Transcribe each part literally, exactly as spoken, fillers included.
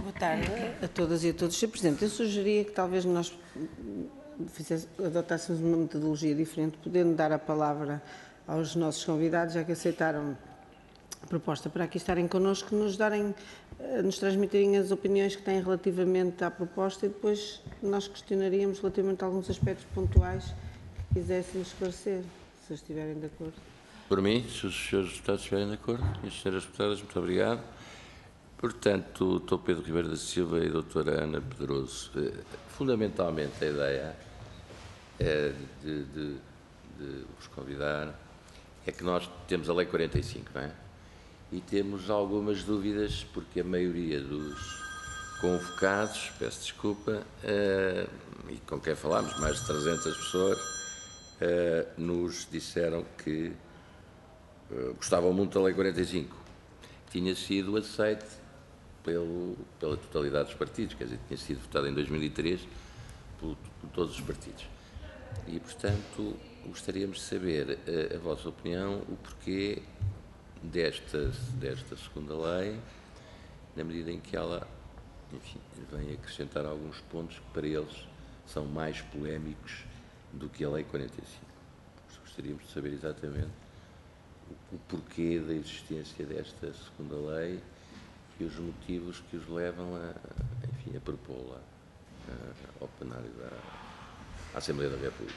Boa tarde a todas e a todos. senhor Presidente, eu sugeria que talvez nós fizesse, adotássemos uma metodologia diferente, podendo dar a palavra aos nossos convidados, já que aceitaram a proposta para aqui estarem connosco, nos darem, nos transmitirem as opiniões que têm relativamente à proposta e depois nós questionaríamos relativamente a alguns aspectos pontuais que quisessem esclarecer, se estiverem de acordo. Por mim, se os senhores deputados estiverem de acordo, e as senhoras deputadas, muito obrigado. Portanto, doutor Pedro Ribeiro da Silva e a doutora Ana Pedroso, fundamentalmente a ideia é de, de, de vos convidar é que nós temos a Lei quarenta e cinco, não é? E temos algumas dúvidas, porque a maioria dos convocados, peço desculpa, uh, e com quem falámos, mais de trezentas pessoas, uh, nos disseram que uh, gostavam muito da Lei quarenta e cinco. Tinha sido aceite pelo, pela totalidade dos partidos, quer dizer, tinha sido votada em dois mil e três por, por todos os partidos. E, portanto, gostaríamos de saber uh, a vossa opinião, o porquê Desta, desta segunda lei, na medida em que ela, enfim, vem acrescentar alguns pontos que para eles são mais polémicos do que a Lei quarenta e cinco. Gostaríamos de saber exatamente o, o porquê da existência desta segunda lei e os motivos que os levam a, enfim, a propô-la ao plenário da à Assembleia da República.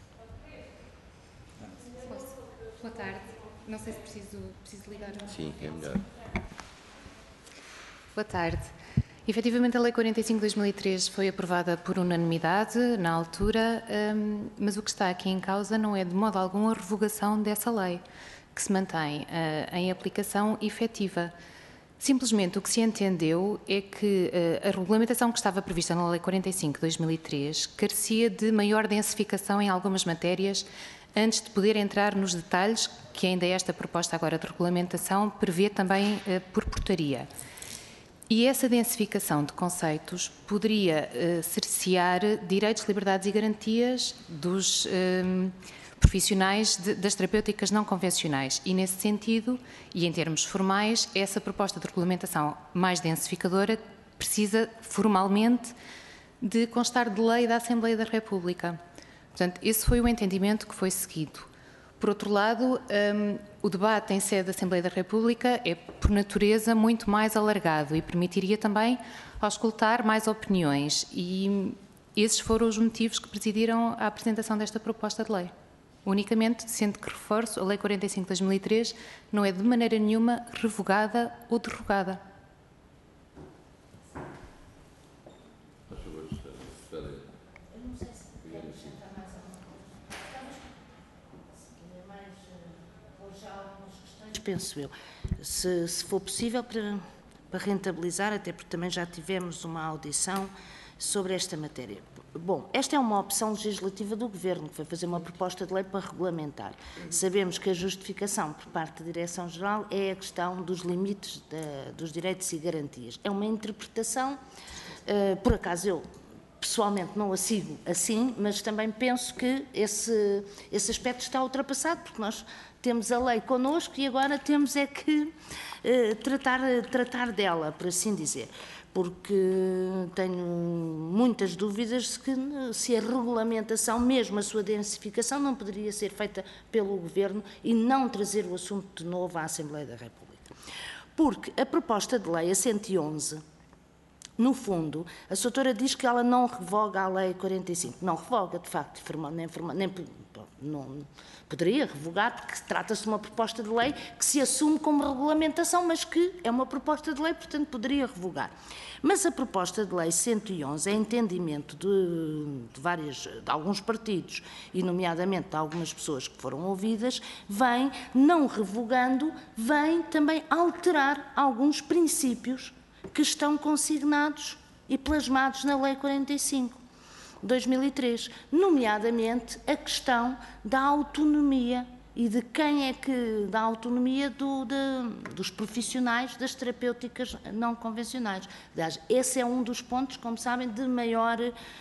Boa tarde. Não sei se preciso, preciso ligar. Sim, é melhor. Boa tarde. Efetivamente, a Lei quarenta e cinco de dois mil e três foi aprovada por unanimidade na altura, um, mas o que está aqui em causa não é de modo algum a revogação dessa lei, que se mantém uh, em aplicação efetiva. Simplesmente o que se entendeu é que uh, a regulamentação que estava prevista na Lei quarenta e cinco de dois mil e três carecia de maior densificação em algumas matérias antes de poder entrar nos detalhes que ainda esta proposta agora de regulamentação prevê também uh, por portaria. E essa densificação de conceitos poderia uh, cercear direitos, liberdades e garantias dos uh, profissionais de, das terapêuticas não convencionais. E nesse sentido, e em termos formais, essa proposta de regulamentação mais densificadora precisa formalmente de constar de lei da Assembleia da República. Portanto, esse foi o entendimento que foi seguido. Por outro lado, um, o debate em sede da Assembleia da República é, por natureza, muito mais alargado e permitiria também auscultar mais opiniões. E esses foram os motivos que presidiram a apresentação desta proposta de lei. Unicamente, sendo que reforço, a Lei quarenta e cinco de dois mil e três não é de maneira nenhuma revogada ou derrogada. Penso eu, se, se for possível para, para rentabilizar, até porque também já tivemos uma audição sobre esta matéria. Bom, esta é uma opção legislativa do Governo, que vai fazer uma proposta de lei para regulamentar. Sabemos que a justificação por parte da Direção-Geral é a questão dos limites de, dos direitos e garantias. É uma interpretação, uh, por acaso eu pessoalmente não a sigo assim, mas também penso que esse, esse aspecto está ultrapassado, porque nós temos a lei connosco e agora temos é que eh, tratar, tratar dela, por assim dizer, porque tenho muitas dúvidas de que se a regulamentação, mesmo a sua densificação, não poderia ser feita pelo Governo e não trazer o assunto de novo à Assembleia da República. Porque a proposta de lei, a cento e onze, no fundo, a doutora diz que ela não revoga a Lei quarenta e cinco. Não revoga, de facto, nem, nem não poderia revogar, porque trata-se de uma proposta de lei que se assume como regulamentação, mas que é uma proposta de lei, portanto, poderia revogar. Mas a proposta de lei cento e onze é entendimento de, de, várias, de alguns partidos, e nomeadamente de algumas pessoas que foram ouvidas, vem, não revogando, vem também alterar alguns princípios que estão consignados e plasmados na Lei quarenta e cinco de dois mil e três, nomeadamente a questão da autonomia e de quem é que da autonomia do, de, dos profissionais das terapêuticas não convencionais. Aliás, esse é um dos pontos, como sabem, de maior,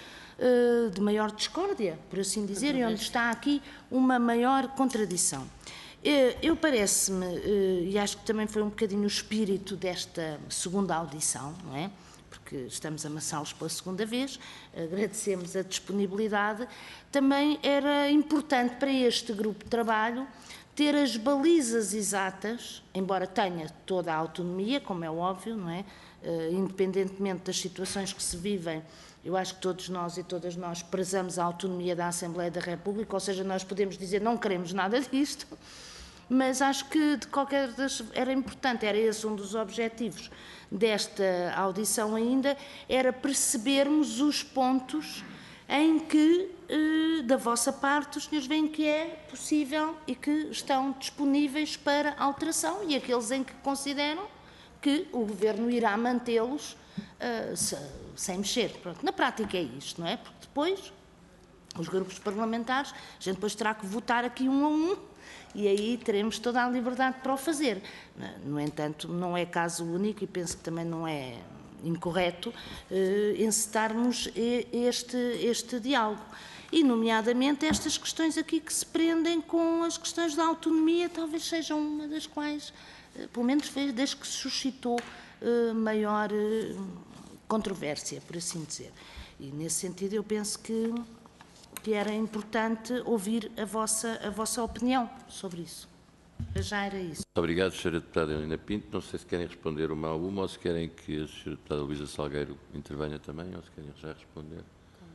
de maior discórdia, por assim dizer, e onde está aqui uma maior contradição. Eu parece-me, e acho que também foi um bocadinho o espírito desta segunda audição, não é? porque estamos a amassá-los pela segunda vez, agradecemos a disponibilidade. Também era importante para este grupo de trabalho ter as balizas exatas, embora tenha toda a autonomia, como é óbvio, não é? Uh, independentemente das situações que se vivem, eu acho que todos nós e todas nós prezamos a autonomia da Assembleia da República, ou seja, nós podemos dizer não queremos nada disto, mas acho que de qualquer das era importante, era esse um dos objetivos desta audição ainda, era percebermos os pontos em que, eh, da vossa parte, os senhores veem que é possível e que estão disponíveis para alteração e aqueles em que consideram que o Governo irá mantê-los uh, se, sem mexer. Pronto, na prática é isto, não é? Porque depois, os grupos parlamentares, a gente depois terá que votar aqui um a um e aí teremos toda a liberdade para o fazer. No entanto, não é caso único e penso que também não é incorreto uh, encetarmos este, este diálogo. E, nomeadamente, estas questões aqui que se prendem com as questões da autonomia, talvez sejam uma das quais, uh, pelo menos desde que se suscitou uh, maior uh, controvérsia, por assim dizer. E, nesse sentido, eu penso que, que era importante ouvir a vossa, a vossa opinião sobre isso. Já era isso. Obrigado, senhora Deputada Helena Pinto. Não sei se querem responder uma a uma ou se querem que a senhora Deputada Luísa Salgueiro intervenha também, ou se querem já responder.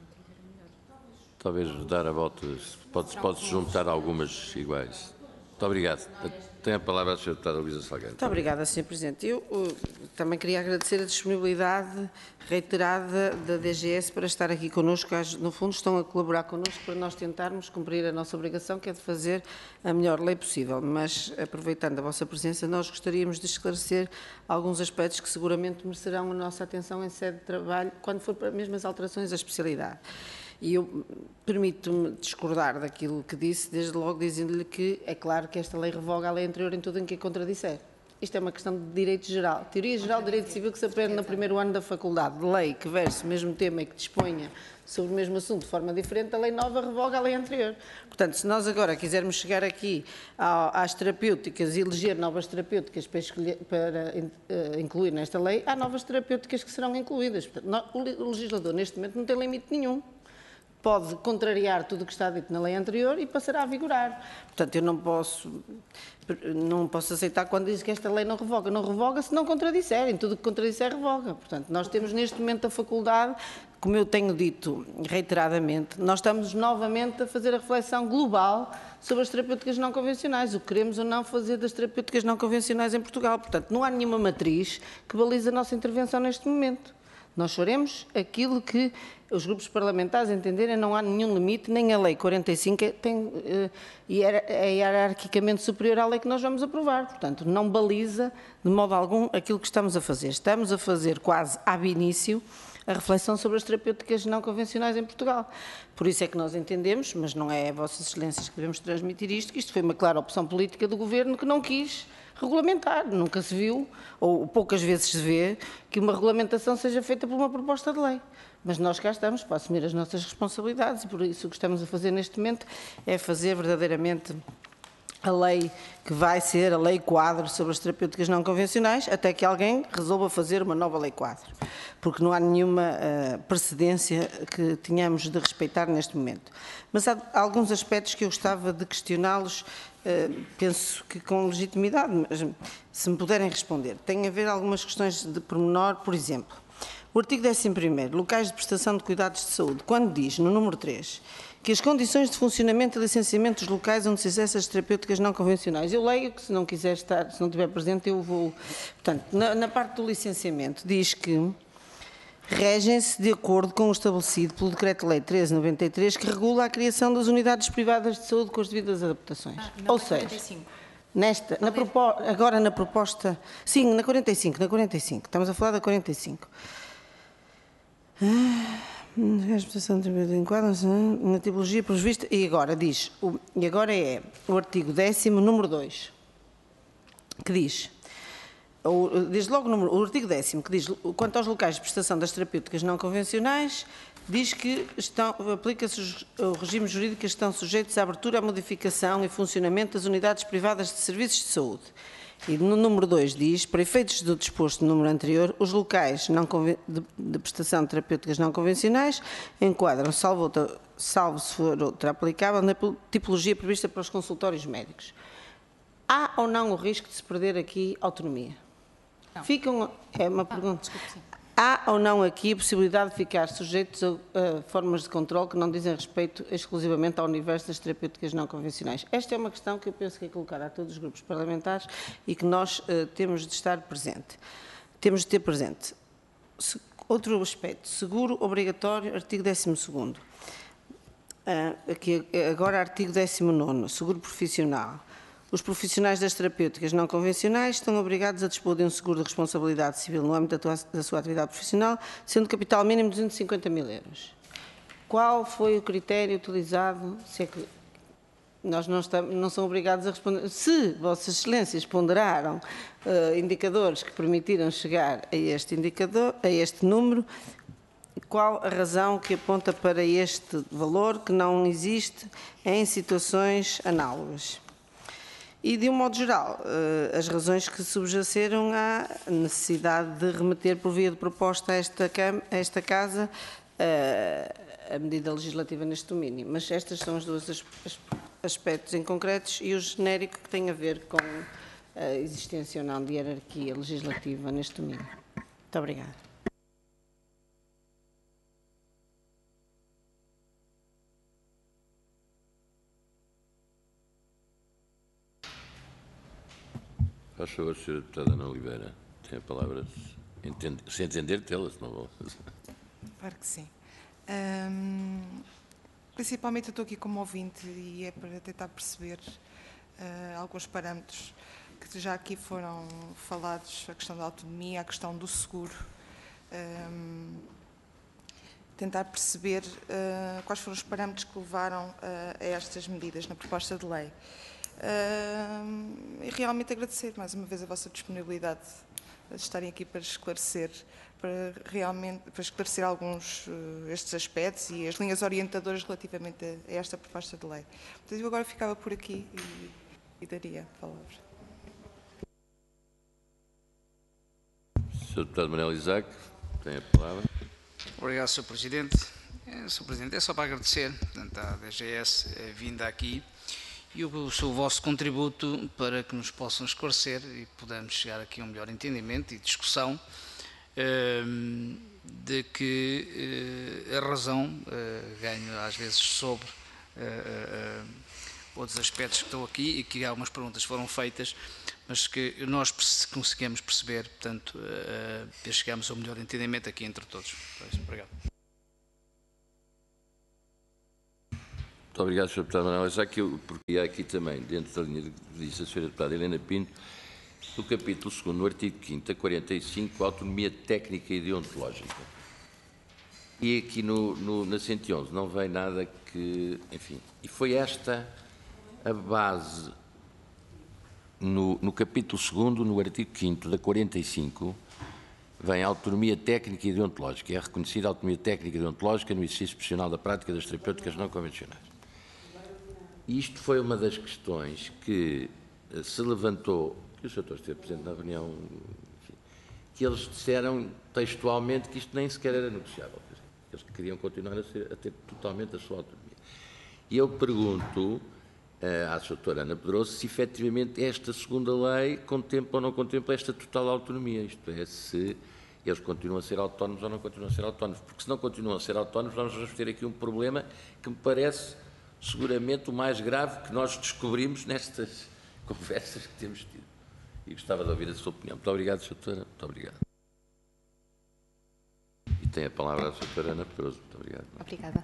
Talvez dar a volta, pode-se pode juntar algumas iguais. Muito obrigado. Tem a palavra a senhora Deputada Luísa Salgueiro. Muito obrigada, senhor Presidente. Eu uh, também queria agradecer a disponibilidade reiterada da D G S para estar aqui connosco. No fundo, estão a colaborar connosco para nós tentarmos cumprir a nossa obrigação, que é de fazer a melhor lei possível. Mas, aproveitando a vossa presença, nós gostaríamos de esclarecer alguns aspectos que seguramente merecerão a nossa atenção em sede de trabalho, quando for para mesmo as alterações da especialidade. E eu permito-me discordar daquilo que disse, desde logo dizendo-lhe que é claro que esta lei revoga a lei anterior em tudo em que a contradisser. Isto é uma questão de direito geral. Teoria geral de direito civil que se aprende no primeiro ano da faculdade. De lei que verse o mesmo tema e que disponha sobre o mesmo assunto de forma diferente, a lei nova revoga a lei anterior. Portanto, se nós agora quisermos chegar aqui às terapêuticas e eleger novas terapêuticas para, escolher, para uh, incluir nesta lei, há novas terapêuticas que serão incluídas. Portanto, o legislador, neste momento, não tem limite nenhum. Pode contrariar tudo o que está dito na lei anterior e passará a vigorar. Portanto, eu não posso, não posso aceitar quando diz que esta lei não revoga. Não revoga se não contradisserem. Tudo o que contradisser revoga. Portanto, nós temos neste momento a faculdade, como eu tenho dito reiteradamente, nós estamos novamente a fazer a reflexão global sobre as terapêuticas não convencionais, o que queremos ou não fazer das terapêuticas não convencionais em Portugal. Portanto, não há nenhuma matriz que balize a nossa intervenção neste momento. Nós faremos aquilo que os grupos parlamentares entenderem, não há nenhum limite, nem a lei quarenta e cinco tem, é hierarquicamente superior à lei que nós vamos aprovar. Portanto, não baliza de modo algum aquilo que estamos a fazer. Estamos a fazer quase ab início a reflexão sobre as terapêuticas não convencionais em Portugal. Por isso é que nós entendemos, mas não é a Vossas Excelências que devemos transmitir isto, que isto foi uma clara opção política do Governo que não quis regulamentar. Nunca se viu, ou poucas vezes se vê, que uma regulamentação seja feita por uma proposta de lei. Mas nós cá estamos para assumir as nossas responsabilidades e por isso o que estamos a fazer neste momento é fazer verdadeiramente a lei que vai ser a lei quadro sobre as terapêuticas não convencionais, até que alguém resolva fazer uma nova lei quadro, porque não há nenhuma uh, precedência que tenhamos de respeitar neste momento. Mas há alguns aspectos que eu gostava de questioná-los, uh, penso que com legitimidade, mas se me puderem responder. Tem a ver algumas questões de pormenor, por exemplo, o artigo décimo primeiro, locais de prestação de cuidados de saúde, quando diz, no número três, que as condições de funcionamento e licenciamento dos locais onde se exercem as terapêuticas não convencionais. Eu leio que se não quiser estar, se não estiver presente, eu vou. Portanto, na, na parte do licenciamento, diz que regem-se de acordo com o estabelecido pelo Decreto-Lei treze noventa e três, que regula a criação das unidades privadas de saúde com as devidas adaptações. Ah, Ou seja, quarenta e cinco. Nesta, na propo, agora na proposta. Sim, na quarenta e cinco, na quarenta e cinco. Estamos a falar da quarenta e cinco. Na tipologia prevista, e agora diz, o, e agora é o artigo décimo, número dois, que diz, o, diz logo o, número, o artigo décimo, que diz, quanto aos locais de prestação das terapêuticas não convencionais, diz que aplica-se o regime jurídico que estão sujeitos à abertura, à modificação e funcionamento das unidades privadas de serviços de saúde. E no número dois diz, para efeitos do disposto no número anterior, os locais não de, de prestação de terapêuticas não convencionais enquadram, salvo, outra, salvo se for outra aplicável, na tipologia prevista para os consultórios médicos. Há ou não o risco de se perder aqui autonomia? Não. Ficam, é uma pergunta. Desculpe, sim. Há ou não aqui a possibilidade de ficar sujeitos a, a formas de controle que não dizem respeito exclusivamente ao universo das terapêuticas não convencionais? Esta é uma questão que eu penso que é colocada a todos os grupos parlamentares e que nós uh, temos de estar presente. Temos de ter presente. Se, outro aspecto, seguro obrigatório, artigo décimo segundo. Uh, aqui, agora artigo décimo nono, seguro profissional. Os profissionais das terapêuticas não convencionais estão obrigados a dispor de um seguro de responsabilidade civil no âmbito da, da sua atividade profissional, sendo capital mínimo de duzentos e cinquenta mil euros. Qual foi o critério utilizado? Se é que nós não, estamos, não são obrigados a responder. Se Vossas Excelências ponderaram uh, indicadores que permitiram chegar a este indicador, a este número, qual a razão que aponta para este valor que não existe em situações análogas? E, de um modo geral, as razões que subjaceceram à necessidade de remeter por via de proposta a esta, a esta Casa a medida legislativa neste domínio. Mas estas são os dois aspectos em concretos e o genérico que tem a ver com a existência ou não de hierarquia legislativa neste domínio. Muito obrigada. Faz favor, senhora Deputada Ana Oliveira, tem a palavra, entende, se entender, tê-la, se não vou. Claro que sim. Um, principalmente eu estou aqui como ouvinte e é para tentar perceber uh, alguns parâmetros que já aqui foram falados, a questão da autonomia, a questão do seguro. Um, tentar perceber uh, quais foram os parâmetros que levaram uh, a estas medidas na proposta de lei. Uh, e realmente agradecer mais uma vez a vossa disponibilidade de estarem aqui para esclarecer, para realmente para esclarecer alguns uh, estes aspectos e as linhas orientadoras relativamente a, a esta proposta de lei. Portanto, eu agora ficava por aqui e, e daria a palavra. senhor Deputado Manuel Isaac, tem a palavra. Obrigado, senhor Presidente. É, senhor Presidente, é só para agradecer, portanto, à D G S a vinda aqui e o, o vosso contributo para que nos possam esclarecer e podamos chegar aqui a um melhor entendimento e discussão uh, de que uh, a razão uh, ganha às vezes sobre uh, uh, outros aspectos que estão aqui e que algumas perguntas foram feitas, mas que nós conseguimos perceber, portanto, uh, chegamos a um melhor entendimento aqui entre todos. Obrigado. Muito obrigado, senhor Deputado Manuel Isaac, porque há aqui também, dentro da linha que disse a senhora Deputada Helena Pinto, no capítulo segundo, no artigo quinto, a quarenta e cinco, a autonomia técnica e deontológica. E aqui no, no, na cento e onze não vem nada que, enfim, e foi esta a base, no, no capítulo segundo, no artigo quinto da quarenta e cinco, vem a autonomia técnica e deontológica. É reconhecida a autonomia técnica e deontológica no exercício profissional da prática das terapêuticas não convencionais. E isto foi uma das questões que se levantou, que o senhor esteve presente na reunião, enfim, que eles disseram textualmente que isto nem sequer era negociável. Eles queriam continuar a, ser, a ter totalmente a sua autonomia. E eu pergunto uh, à doutora Ana Pedroso se efetivamente esta segunda lei contempla ou não contempla esta total autonomia, isto é, se eles continuam a ser autónomos ou não continuam a ser autónomos, porque se não continuam a ser autónomos nós vamos ter aqui um problema que me parece seguramente o mais grave que nós descobrimos nestas conversas que temos tido. E gostava de ouvir a sua opinião. Muito obrigado, senhora Doutora. Muito obrigado. E tem a palavra a doutora Ana Pedroso. Muito obrigado. Obrigada.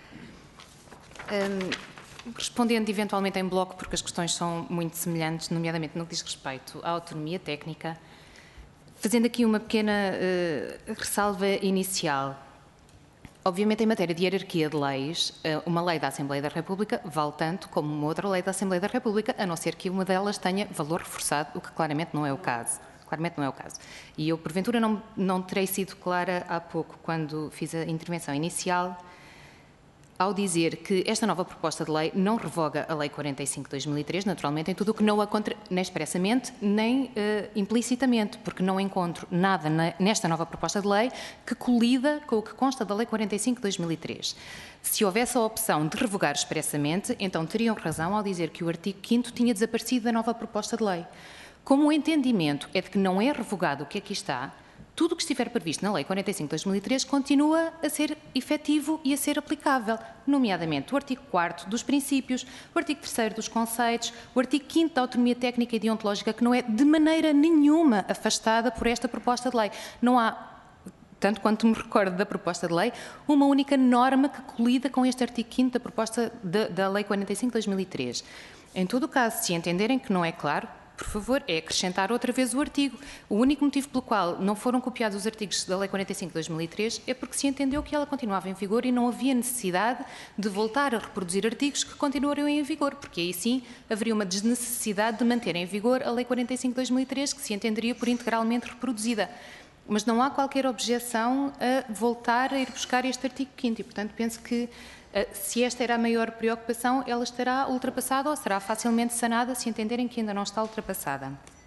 Um, respondendo eventualmente em bloco, porque as questões são muito semelhantes, nomeadamente no que diz respeito à autonomia técnica, fazendo aqui uma pequena uh, ressalva inicial. Obviamente, em matéria de hierarquia de leis, uma lei da Assembleia da República vale tanto como uma outra lei da Assembleia da República, a não ser que uma delas tenha valor reforçado, o que claramente não é o caso. Claramente não é o caso. E eu, porventura, não, não terei sido clara há pouco, quando fiz a intervenção inicial, ao dizer que esta nova proposta de lei não revoga a Lei quarenta e cinco de dois mil e três, naturalmente, em tudo o que não a contra... nem expressamente, nem uh, implicitamente, porque não encontro nada na... nesta nova proposta de lei que colida com o que consta da Lei quarenta e cinco de dois mil e três. Se houvesse a opção de revogar expressamente, então teriam razão ao dizer que o artigo quinto tinha desaparecido da nova proposta de lei. Como o entendimento é de que não é revogado o que aqui está, tudo o que estiver previsto na Lei quarenta e cinco de dois mil e três continua a ser efetivo e a ser aplicável, nomeadamente o artigo quarto dos princípios, o artigo terceiro dos conceitos, o artigo quinto da autonomia técnica e deontológica, que não é de maneira nenhuma afastada por esta proposta de lei. Não há, tanto quanto me recordo da proposta de lei, uma única norma que colida com este artigo quinto da proposta de, da Lei quarenta e cinco de dois mil e três. Em todo o caso, se entenderem que não é claro, por favor, é acrescentar outra vez o artigo. O único motivo pelo qual não foram copiados os artigos da Lei quarenta e cinco de dois mil e três é porque se entendeu que ela continuava em vigor e não havia necessidade de voltar a reproduzir artigos que continuariam em vigor, porque aí sim haveria uma desnecessidade de manter em vigor a Lei quarenta e cinco de dois mil e três, que se entenderia por integralmente reproduzida. Mas não há qualquer objeção a voltar a ir buscar este artigo quinto e, portanto, penso que se esta era a maior preocupação, ela estará ultrapassada ou será facilmente sanada se entenderem que ainda não está ultrapassada.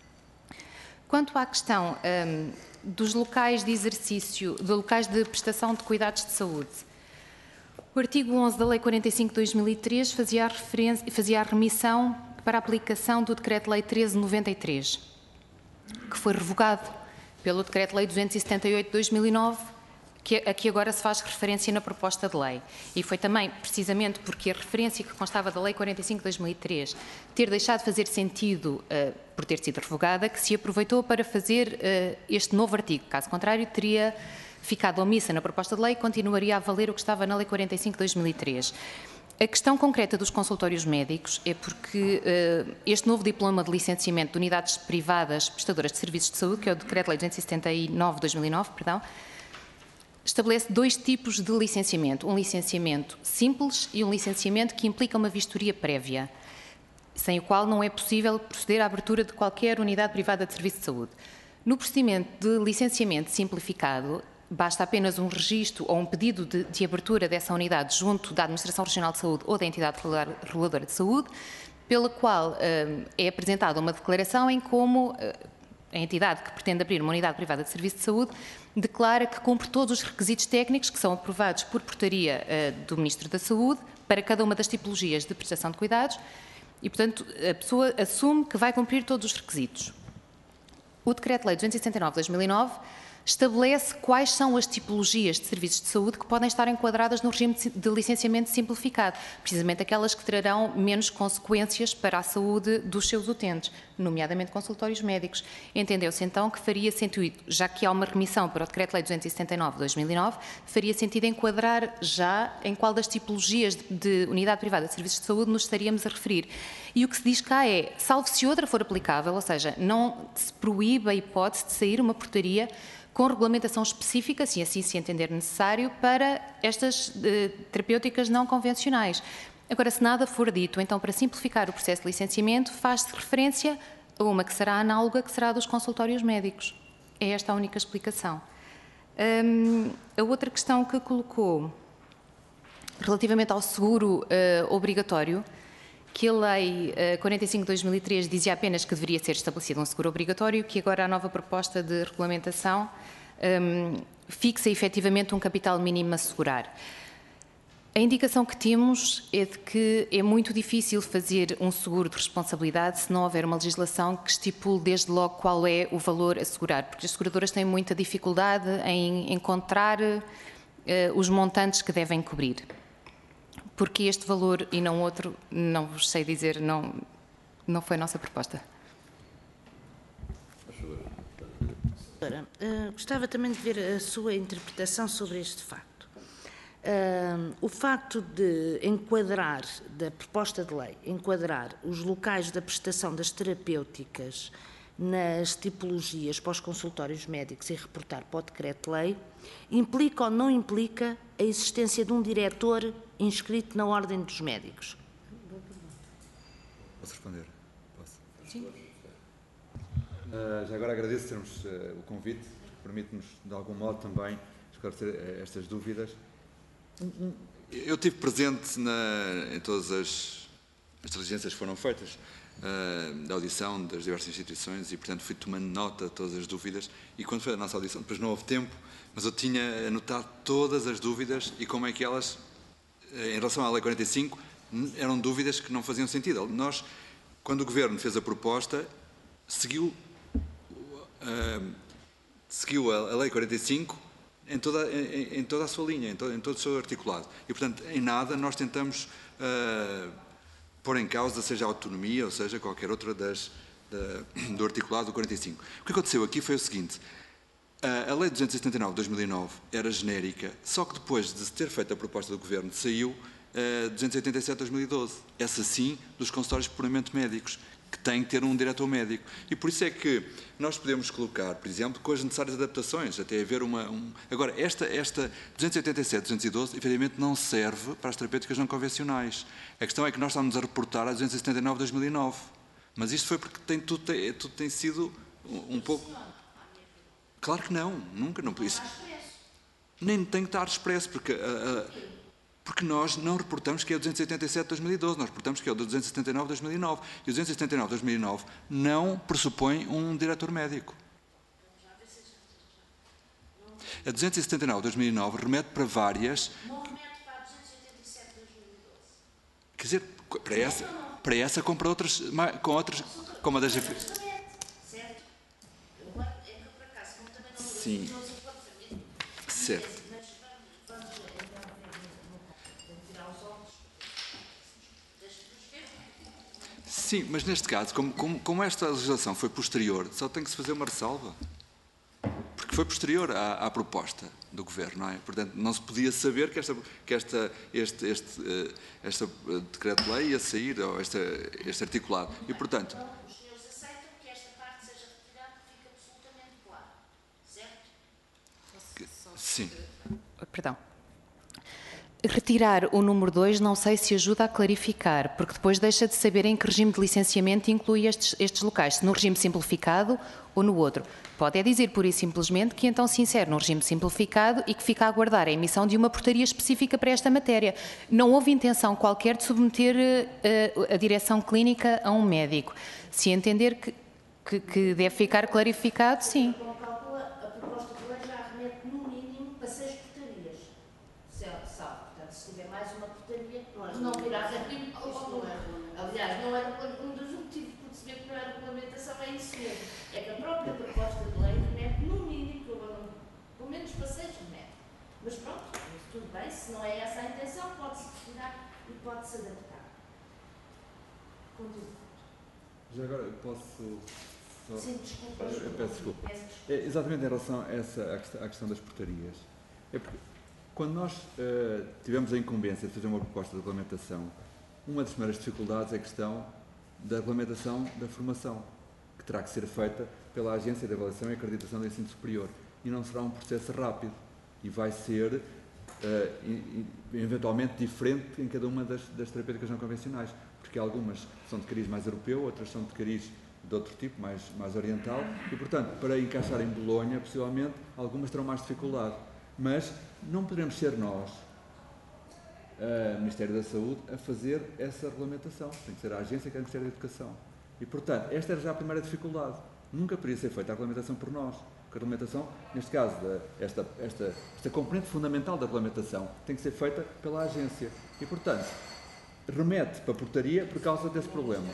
Quanto à questão um, dos locais de exercício, de locais de prestação de cuidados de saúde, o artigo onze da Lei quarenta e cinco de dois mil e três fazia a, referência, fazia a remissão para a aplicação do Decreto-Lei treze de noventa e três, que foi revogado pelo Decreto-Lei duzentos e setenta e oito de dois mil e nove, que, a que agora se faz referência na proposta de lei. E foi também, precisamente, porque a referência que constava da Lei quarenta e cinco de dois mil e três ter deixado de fazer sentido uh, por ter sido revogada, que se aproveitou para fazer uh, este novo artigo. Caso contrário, teria ficado omissa na proposta de lei e continuaria a valer o que estava na Lei quarenta e cinco de dois mil e três. A questão concreta dos consultórios médicos é porque uh, este novo diploma de licenciamento de unidades privadas prestadoras de serviços de saúde, que é o Decreto-Lei duzentos e setenta e nove de dois mil e nove, perdão, estabelece dois tipos de licenciamento. Um licenciamento simples e um licenciamento que implica uma vistoria prévia, sem o qual não é possível proceder à abertura de qualquer unidade privada de serviço de saúde. No procedimento de licenciamento simplificado, basta apenas um registro ou um pedido de, de abertura dessa unidade junto da Administração Regional de Saúde ou da entidade reguladora de saúde, pela qual uh, é apresentada uma declaração em como uh, a entidade que pretende abrir uma unidade privada de serviço de saúde declara que cumpre todos os requisitos técnicos que são aprovados por portaria uh, do Ministro da Saúde para cada uma das tipologias de prestação de cuidados e, portanto, a pessoa assume que vai cumprir todos os requisitos. O Decreto-Lei duzentos e setenta e nove de dois mil e nove estabelece quais são as tipologias de serviços de saúde que podem estar enquadradas no regime de licenciamento simplificado, precisamente aquelas que trarão menos consequências para a saúde dos seus utentes, nomeadamente consultórios médicos. Entendeu-se então que faria sentido, já que há uma remissão para o Decreto-Lei duzentos e setenta e nove de dois mil e nove, faria sentido enquadrar já em qual das tipologias de, de unidade privada de serviços de saúde nos estaríamos a referir. E o que se diz cá é, salvo se outra for aplicável, ou seja, não se proíbe a hipótese de sair uma portaria com regulamentação específica, se assim se entender necessário, para estas eh, terapêuticas não convencionais. Agora, se nada for dito, então, para simplificar o processo de licenciamento, faz-se referência a uma que será análoga, que será a dos consultórios médicos. É esta a única explicação. Hum, a outra questão que colocou, relativamente ao seguro uh, obrigatório, que a Lei uh, quarenta e cinco de dois mil e três dizia apenas que deveria ser estabelecido um seguro obrigatório, que agora a nova proposta de regulamentação um, fixa efetivamente um capital mínimo a assegurar. A indicação que temos é de que é muito difícil fazer um seguro de responsabilidade se não houver uma legislação que estipule desde logo qual é o valor a assegurar, porque as seguradoras têm muita dificuldade em encontrar uh, os montantes que devem cobrir. Porque este valor e não outro, não vos sei dizer, não, não foi a nossa proposta. Doutora, uh, gostava também de ver a sua interpretação sobre este facto. Uh, o facto de enquadrar, da proposta de lei, enquadrar os locais da prestação das terapêuticas nas tipologias para os consultórios médicos e reportar para o decreto-lei, implica ou não implica a existência de um diretor inscrito na Ordem dos Médicos? Posso responder? Posso? Sim. Uh, já agora agradeço termos uh, o convite, permite-nos de algum modo também esclarecer uh, estas dúvidas. Um, um, Eu tive presente na, em todas as, as diligências que foram feitas, uh, da audição das diversas instituições e, portanto, fui tomando nota de todas as dúvidas e quando foi a nossa audição, depois não houve tempo, mas eu tinha anotado todas as dúvidas e como é que elas, em relação à Lei quarenta e cinco, eram dúvidas que não faziam sentido. Nós, quando o Governo fez a proposta, seguiu, uh, seguiu a, a Lei quarenta e cinco em toda, em, em toda a sua linha, em, to, em todo o seu articulado. E, portanto, em nada nós tentamos uh, pôr em causa, seja a autonomia, ou seja, qualquer outra das, da, do articulado do quarenta e cinco. O que aconteceu aqui foi o seguinte, uh, a Lei duzentos e setenta e nove de dois mil e nove era genérica, só que depois de se ter feito a proposta do Governo, saiu uh, duzentos e oitenta e sete de dois mil e doze, essa sim, dos consultórios puramente médicos, que tem que ter um diretor médico. E por isso é que nós podemos colocar, por exemplo, com as necessárias adaptações, até haver uma... Um... Agora, esta, esta duzentos e oitenta e sete, duzentos e doze, efetivamente não serve para as terapêuticas não convencionais. A questão é que nós estamos a reportar a duzentos e setenta e nove de dois mil e nove. Mas isto foi porque tem, tudo, tem, tudo tem sido um, um pouco... Claro que não, nunca. Não, isso... Nem tem que estar expresso, porque... Uh, uh, Porque nós não reportamos que é o duzentos e oitenta e sete de dois mil e doze, nós reportamos que é o duzentos e setenta e nove de dois mil e nove. E o duzentos e setenta e nove de dois mil e nove não pressupõe um diretor médico. A duzentos e setenta e nove de dois mil e nove remete para várias... Não remete para a duzentos e oitenta e sete de dois mil e doze. Quer dizer, para essa, para essa compra outras, com outras... Como a das... Certo? É que por acaso, como também não... Sim. Certo. Sim, mas neste caso, como, como, como esta legislação foi posterior, só tem que se fazer uma ressalva. Porque foi posterior à, à proposta do Governo, não é? Portanto, não se podia saber que, esta, que esta, este, este, uh, este uh, decreto-lei ia sair, ou este, este articulado. E, portanto... Os senhores aceitam que esta parte seja retirada porque fica absolutamente claro, certo? Sim. Perdão. Retirar o número dois não sei se ajuda a clarificar, porque depois deixa de saber em que regime de licenciamento inclui estes, estes locais, se no regime simplificado ou no outro. Pode é dizer, pura e simplesmente, que então se insere no regime simplificado e que fica a aguardar a emissão de uma portaria específica para esta matéria. Não houve intenção qualquer de submeter uh, a direção clínica a um médico. Se entender que, que, que deve ficar clarificado, sim. Como calcula, a proposta de lei já remete no mínimo para seis portarias. Salvo, portanto, se tiver mais uma portaria, não virá repetir. Aliás, não era um dos motivos por perceber que não era regulamentação, é isso mesmo. É que a própria proposta de lei remete no mínimo, pelo menos para seis remete. Mas pronto, tudo bem, se não é essa a intenção, pode-se retirar e pode-se adaptar. Continua. Já agora eu posso... Só... Sim, desculpa. Eu, eu peço desculpa. Peço desculpa. É, exatamente em relação a essa à questão, à questão das portarias. É porque quando nós uh, tivemos a incumbência de fazer uma proposta de regulamentação, uma das primeiras dificuldades é a questão da regulamentação da formação, que terá que ser feita pela Agência de Avaliação e Acreditação do Ensino Superior. E não será um processo rápido. E vai ser, uh, eventualmente, diferente em cada uma das, das terapêuticas não convencionais. Porque algumas são de cariz mais europeu, outras são de cariz de outro tipo, mais, mais oriental. E, portanto, para encaixar em Bolonha, possivelmente, algumas terão mais dificuldade. Mas não poderemos ser nós, uh, Ministério da Saúde, a fazer essa regulamentação. Tem que ser a agência que é o Ministério da Educação. E, portanto, esta era já a primeira dificuldade. Nunca poderia ser feita a regulamentação por nós. Porque a regulamentação, neste caso, esta, esta, esta componente fundamental da regulamentação tem que ser feita pela agência. E, portanto, remete para a portaria por causa desse problema.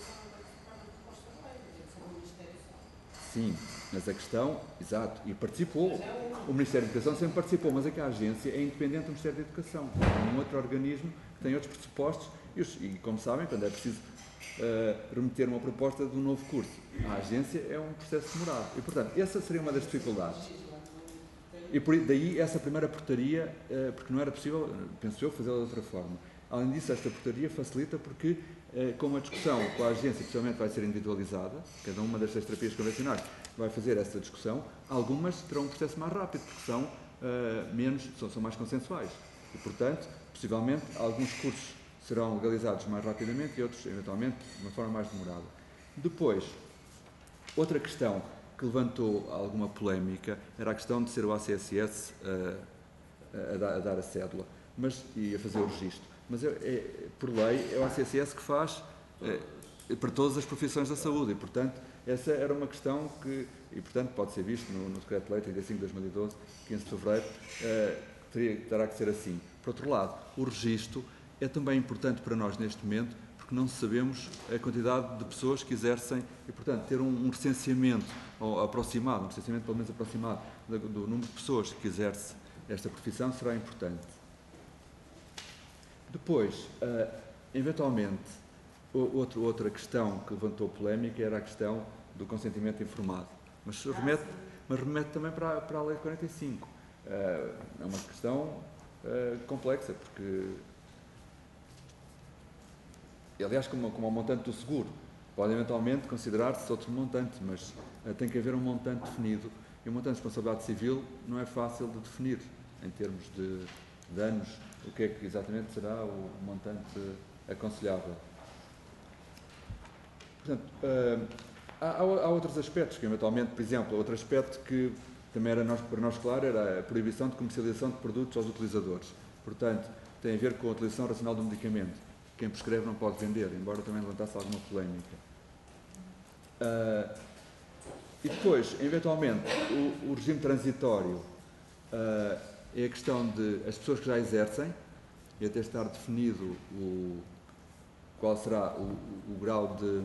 Sim, mas a questão, exato, e participou, o Ministério da Educação sempre participou, mas é que a agência é independente do Ministério da Educação, é um outro organismo que tem outros pressupostos e, os, e como sabem, quando é preciso uh, remeter uma proposta de um novo curso, a agência é um processo demorado e, portanto, essa seria uma das dificuldades. E por daí essa primeira portaria, uh, porque não era possível, penso eu, fazê-la de outra forma. Além disso, esta portaria facilita porque, eh, como a discussão com a agência, possivelmente vai ser individualizada, cada uma das seis terapias convencionais vai fazer essa discussão, algumas terão um processo mais rápido, porque são, uh, menos, são, são mais consensuais. E, portanto, possivelmente, alguns cursos serão legalizados mais rapidamente e outros, eventualmente, de uma forma mais demorada. Depois, outra questão que levantou alguma polémica era a questão de ser o A C S S uh, a, a dar a cédula. mas, e a fazer o registro. Mas, é, é, por lei, é o A C S S que faz é, para todas as profissões da saúde e, portanto, essa era uma questão que, e, portanto, pode ser visto no, no Decreto-Lei trinta e cinco de dois mil e doze, quinze de fevereiro, é, teria, terá que ser assim. Por outro lado, o registro é também importante para nós neste momento, porque não sabemos a quantidade de pessoas que exercem e, portanto, ter um, um recenseamento aproximado, um recenseamento pelo menos aproximado do, do número de pessoas que exerce esta profissão será importante. Depois, uh, eventualmente, outro, outra questão que levantou polémica era a questão do consentimento informado, mas remete, mas remete também para, para a Lei quarenta e cinco. Uh, é uma questão uh, complexa, porque, aliás, como, como o montante do seguro, pode eventualmente considerar-se outro montante, mas uh, tem que haver um montante definido, e o montante de responsabilidade civil não é fácil de definir, em termos de danos, o que é que exatamente será o montante aconselhável. Portanto, uh, há, há outros aspectos que, eventualmente, por exemplo, outro aspecto que também era nós, para nós claro, era a proibição de comercialização de produtos aos utilizadores. Portanto, tem a ver com a utilização racional do medicamento. Quem prescreve não pode vender, embora também levantasse alguma polémica. Uh, e depois, eventualmente, o, o regime transitório uh, é a questão de as pessoas que já exercem, e até estar definido o, qual será o, o, o grau de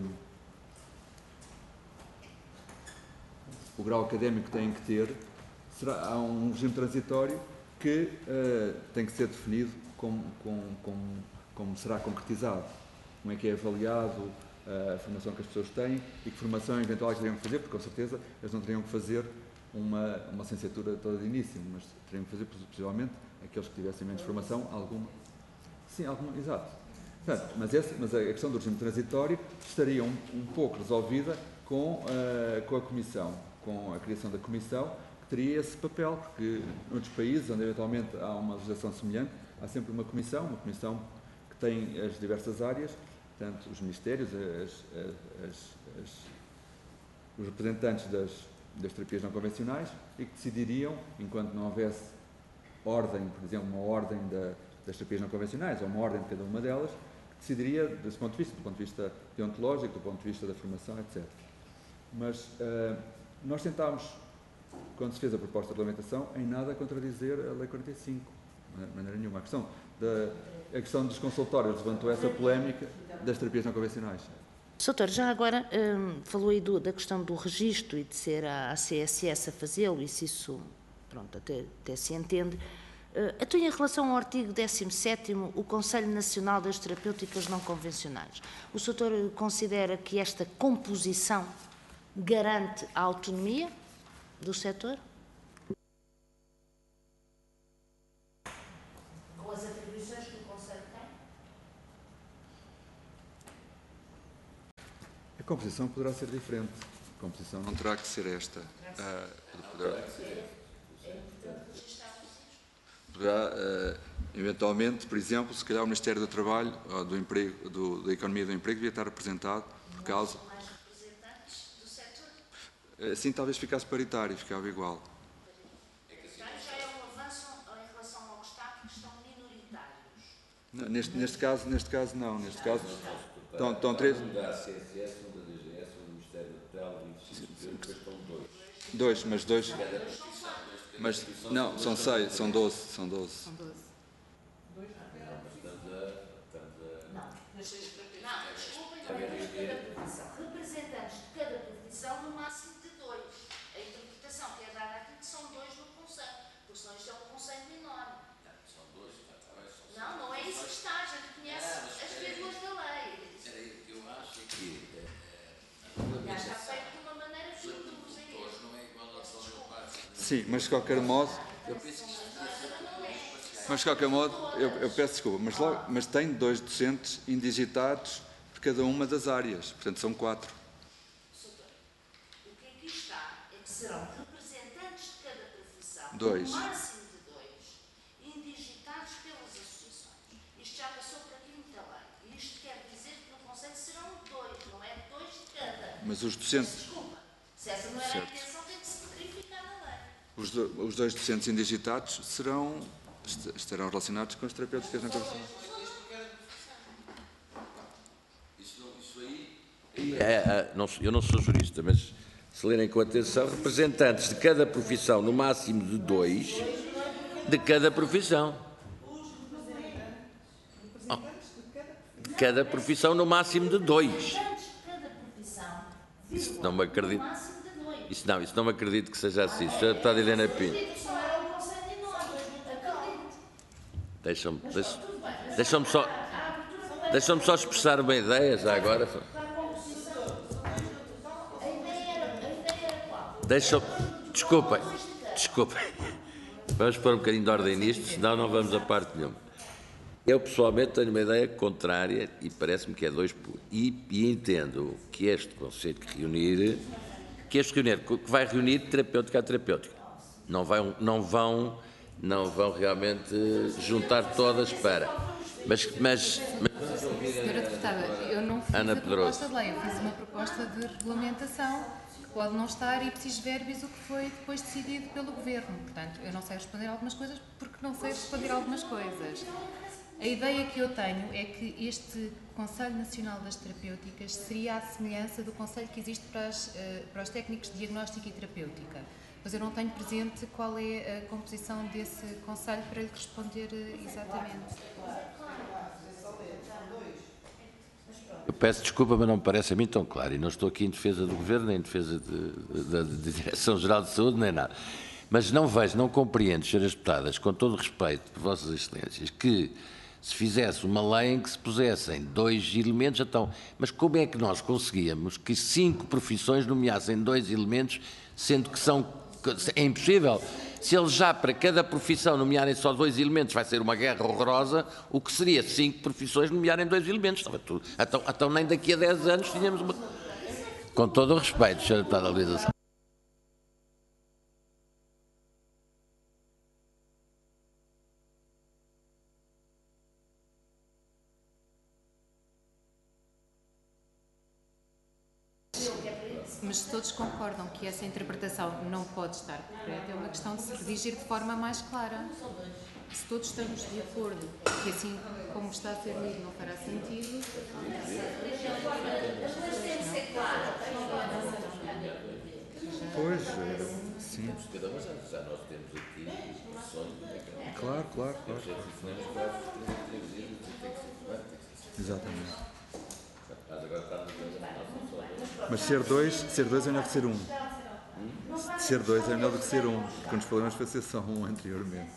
o grau académico que têm que ter, será, há um regime transitório que uh, tem que ser definido como, como, como, como será concretizado, como é que é avaliado uh, a formação que as pessoas têm e que formação eventual eles teriam que fazer, porque com certeza eles não teriam que fazer uma, uma licenciatura toda de início, mas teriam que fazer, possivelmente, aqueles que tivessem menos formação, alguma. Sim, alguma, exato. Portanto, mas, esse, mas a questão do regime transitório estaria um, um pouco resolvida com, uh, com a Comissão, com a criação da Comissão, que teria esse papel, porque noutros países, onde eventualmente há uma legislação semelhante, há sempre uma Comissão, uma Comissão que tem as diversas áreas, portanto, os ministérios, as, as, as, os representantes das, das terapias não convencionais, e que decidiriam, enquanto não houvesse ordem, por exemplo, uma ordem da, das terapias não convencionais, ou uma ordem de cada uma delas, que decidiria, desse ponto de vista, do ponto de vista deontológico, do ponto de vista da formação, etcétera. Mas uh, nós tentámos, quando se fez a proposta de regulamentação, em nada contradizer a Lei quarenta e cinco, de maneira nenhuma. A questão, da, a questão dos consultórios levantou essa polémica das terapias não convencionais. Doutor, já agora hum, falou aí do, da questão do registro e de ser a A C S S a fazê-lo, e se isso, pronto, até, até se entende. Uh, então, em relação ao artigo décimo sétimo, o Conselho Nacional das Terapêuticas Não Convencionais, o doutor considera que esta composição garante a autonomia do setor? Com as atribuições que o Conselho tem? A composição poderá ser diferente. A composição não terá que ser esta. Uh, poderá, poderá uh, eventualmente, por exemplo, se calhar o Ministério do Trabalho, ou do Emprego, do, da Economia e do Emprego, devia estar representado por causa... Assim talvez ficasse paritário, ficava igual. Já é um avanço em relação ao que está, porque estão minoritários. Não, neste, neste, caso, neste caso, não. Neste caso, estão, estão três... Um da A C S S, um da D G S, um do Ministério do Trabalho e depois estão dois. Dois, mas dois... Mas, não, são seis, são doze, são doze. São doze. Não, desculpem, não é dois de cada profissão. Representantes de cada profissão no máximo de dois. A interpretação que é dada aqui que são dois no Conselho, porque senão isto é um Conselho enorme. Não, não é isso que está, a gente conhece as regras da lei. Eu acho que Já está feito de uma maneira que introduz em ele. Sim, mas de qualquer modo... Mas de qualquer modo, eu, eu peço desculpa, mas, logo, mas tem dois docentes indigitados por cada uma das áreas, portanto são quatro. O que aqui está é que serão representantes de cada profissão, Dois. no máximo de dois, indigitados pelas associações. Isto já passou por aqui muita lei. E isto quer dizer que no Conselho serão dois, não é dois de cada. Mas os docentes... Desculpa, se essa não era Certo. a intenção, tem que se verificar na lei. Os, do, os dois docentes indigitados serão estarão relacionados com as terapêuticas não convencionais. É, é, não, eu não sou jurista, mas se lerem com atenção, representantes de cada profissão, no máximo de dois, de cada profissão. Oh, de cada profissão, no máximo de dois. Isso não me acredito. Isso não, isso não me acredito que seja assim. Senhora Deputada Helena Pinto. Deixa-me deixa, deixa só, deixa só expressar uma ideia já agora. Deixa, desculpem, desculpem. Vamos pôr um bocadinho de ordem nisto, senão não vamos a parte nenhuma. Eu, pessoalmente, tenho uma ideia contrária e parece-me que é dois por... E, e entendo que este Conselho que reunir, que este reunir, que vai reunir terapêutica a terapêutica. Não, vai, não, vão, não vão realmente juntar todas para... Mas... mas, mas... Senhora Deputada, eu não fiz Ana a Pedroso. proposta de lei, eu fiz uma proposta de regulamentação. Pode não estar e preciso verbis o que foi depois decidido pelo Governo. Portanto, eu não sei responder algumas coisas porque não sei responder algumas coisas. A ideia que eu tenho é que este Conselho Nacional das Terapêuticas seria a semelhança do Conselho que existe para, as, para os técnicos de diagnóstica e terapêutica. Mas eu não tenho presente qual é a composição desse Conselho para lhe responder exatamente. Eu peço desculpa, mas não me parece a mim tão claro. E não estou aqui em defesa do Governo, nem em defesa da de, de, de Direção-Geral de Saúde, nem nada. Mas não vejo, não compreendo, senhoras deputadas, com todo o respeito por Vossas Excelências, que se fizesse uma lei em que se pusessem dois elementos, então, mas como é que nós conseguíamos que cinco profissões nomeassem dois elementos, sendo que são, é impossível. Se eles já para cada profissão nomearem só dois elementos, vai ser uma guerra horrorosa, o que seria cinco profissões nomearem dois elementos. Então, então nem daqui a dez anos tínhamos uma... Com todo o respeito, senhora Deputada Luísa. Mas se todos concordam que essa interpretação não pode estar correta, é uma questão de se redigir de forma mais clara. Se todos estamos de acordo que assim como está a ser lido não fará sentido... Pois, sim. Claro, claro, claro. Exatamente. Mas ser dois, ser dois é melhor que ser um. Ser dois é melhor do que ser um, porque um dos problemas foi ser só um anteriormente.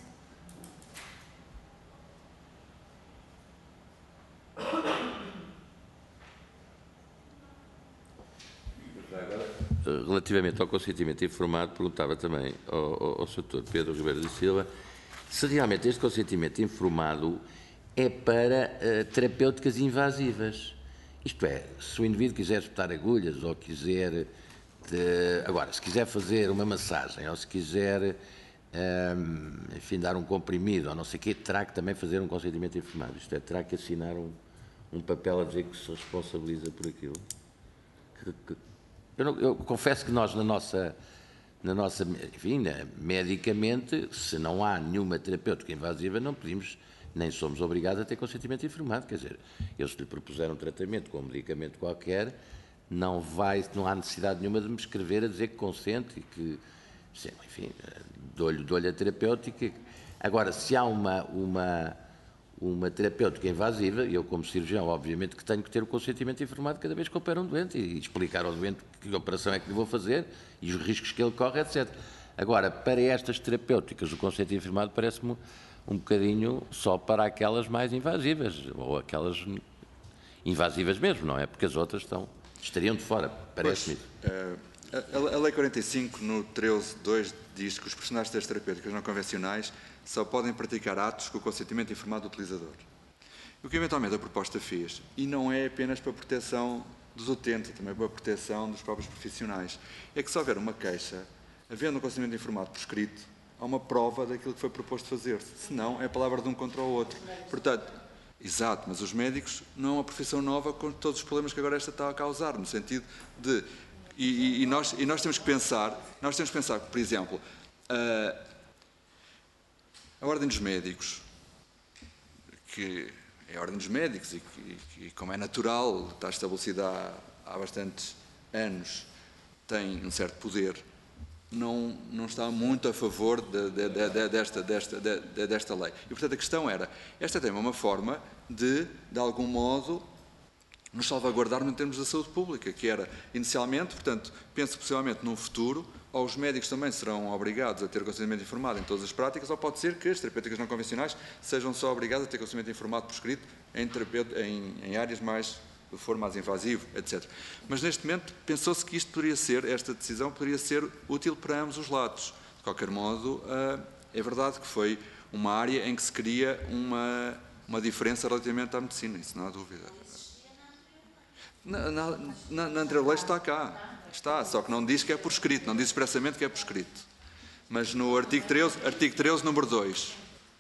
Relativamente ao consentimento informado, perguntava também ao, ao, ao doutor Pedro Ribeiro da Silva se realmente este consentimento informado é para uh, terapêuticas invasivas. Isto é, se o indivíduo quiser espetar agulhas ou quiser... De, agora, se quiser fazer uma massagem ou se quiser, um, enfim, dar um comprimido ou não sei o quê, terá que também fazer um consentimento informado. Isto é, terá que assinar um, um papel a dizer que se responsabiliza por aquilo. Que, que, eu, não, eu confesso que nós, na nossa... Na nossa, enfim, medicamente, se não há nenhuma terapêutica invasiva, não pedimos, nem somos obrigados a ter consentimento informado. Quer dizer, eu se lhe propuser um tratamento com um medicamento qualquer, não, vai, não há necessidade nenhuma de me escrever a dizer que consente e que, enfim, dou-lhe dou-lhe a terapêutica. Agora, se há uma, uma, uma terapêutica invasiva, eu como cirurgião, obviamente que tenho que ter o consentimento informado cada vez que opero um doente e explicar ao doente que operação é que lhe vou fazer e os riscos que ele corre, etcétera. Agora, para estas terapêuticas, o consentimento informado parece-me um bocadinho só para aquelas mais invasivas, ou aquelas invasivas mesmo, não é? Porque as outras estão, estariam de fora, parece-me. Uh, a, a Lei quarenta e cinco, no treze ponto dois, diz que os profissionais das terapêuticas não convencionais só podem praticar atos com o consentimento informado do utilizador. O que eventualmente a proposta fez, e não é apenas para a proteção dos utentes, também para a proteção dos próprios profissionais, é que se houver uma queixa, havendo um consentimento informado por escrito, há uma prova daquilo que foi proposto fazer-se. Senão, é a palavra de um contra o outro. Portanto, exato, mas os médicos não é uma profissão nova com todos os problemas que agora esta está a causar, no sentido de... E, e, e, nós, e nós temos que pensar, nós temos que pensar que, por exemplo, uh, A Ordem dos Médicos, que é a Ordem dos Médicos e, que, e como é natural, está estabelecida há, há bastantes anos, tem um certo poder, não, não está muito a favor de, de, de, de, desta, desta, de, desta lei. E, portanto, a questão era, esta tem uma forma de, de algum modo, nos salvaguardar em termos da saúde pública, que era, inicialmente, portanto, penso que possivelmente num futuro, ou os médicos também serão obrigados a ter consentimento informado em todas as práticas, ou pode ser que as terapêuticas não convencionais sejam só obrigadas a ter consentimento informado por escrito em, em, em áreas mais, de forma mais invasiva, etcétera. Mas, neste momento, pensou-se que isto poderia ser, esta decisão poderia ser útil para ambos os lados. De qualquer modo, é verdade que foi uma área em que se cria uma, uma diferença relativamente à medicina, isso não há dúvida. Na, na, na, na anterior lei está cá. Está, só que não diz que é por escrito, não diz expressamente que é por escrito. Mas no artigo treze, artigo treze, número dois,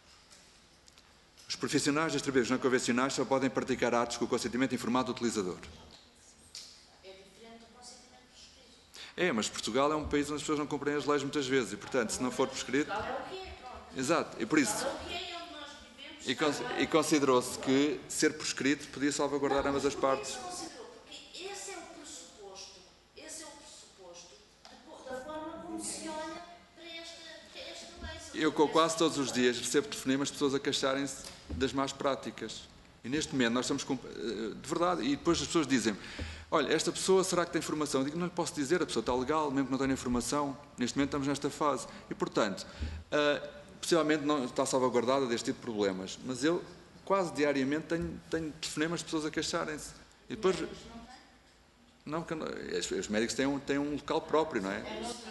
os profissionais das terapêuticas não convencionais só podem praticar atos com o consentimento informado do utilizador. É diferente do consentimento por escrito. É, mas Portugal é um país onde as pessoas não cumprem as leis muitas vezes e, portanto, se não for por escrito... É o que é, pronto. Exato, e por isso... É o que é onde nós vivemos. E, con e considerou-se que ser por escrito podia salvaguardar ambas as partes. Porque esse é o pressuposto, esse é o pressuposto da forma como se olha para esta, para esta lei. Eu, com quase todos os dias, recebo telefonemas de pessoas a queixarem-se das más práticas. E neste momento nós estamos com... de verdade, e depois as pessoas dizem, olha, esta pessoa será que tem formação? Eu digo, não lhe posso dizer, a pessoa está legal, mesmo que não tenha informação. Neste momento estamos nesta fase. E, portanto, uh, possivelmente não está salvaguardada deste tipo de problemas. Mas eu, quase diariamente, tenho, tenho telefonemas de pessoas a queixarem-se. E depois... Não, os médicos têm um, têm um local próprio, não é?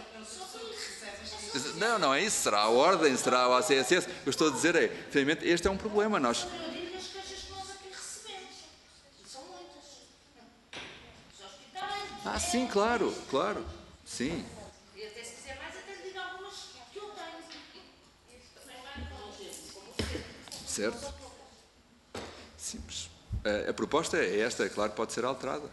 Não, não é isso. Será a Ordem, será o A C S S. Eu estou a dizer é, efetivamente, este é um problema. Nós... Eu digo as queixas que nós aqui recebemos. E são muitas. Os hospitais... Ah, sim, claro, claro. Sim. E até se quiser mais, até lhe digo algumas que eu tenho. Certo. Sim, mas a, a proposta é esta, é claro que pode ser alterada.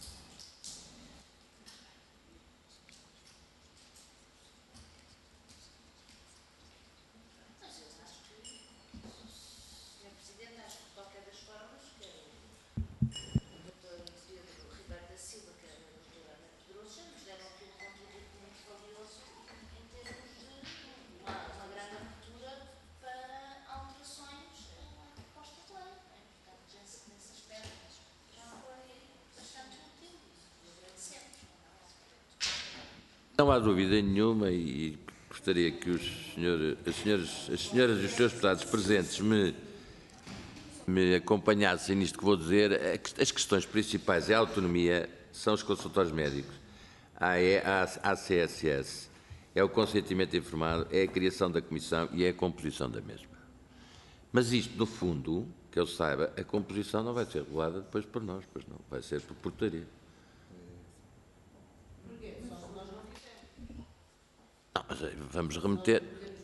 Não há dúvida nenhuma e gostaria que os senhores, as, senhoras, as senhoras e os senhores deputados presentes me, me acompanhassem nisto que vou dizer. As questões principais é a autonomia, são os consultórios médicos, a A C S S, é o consentimento informado, é a criação da comissão e é a composição da mesma. Mas isto, no fundo, que eu saiba, a composição não vai ser regulada depois por nós, pois não, vai ser por portaria. Não, mas vamos remeter.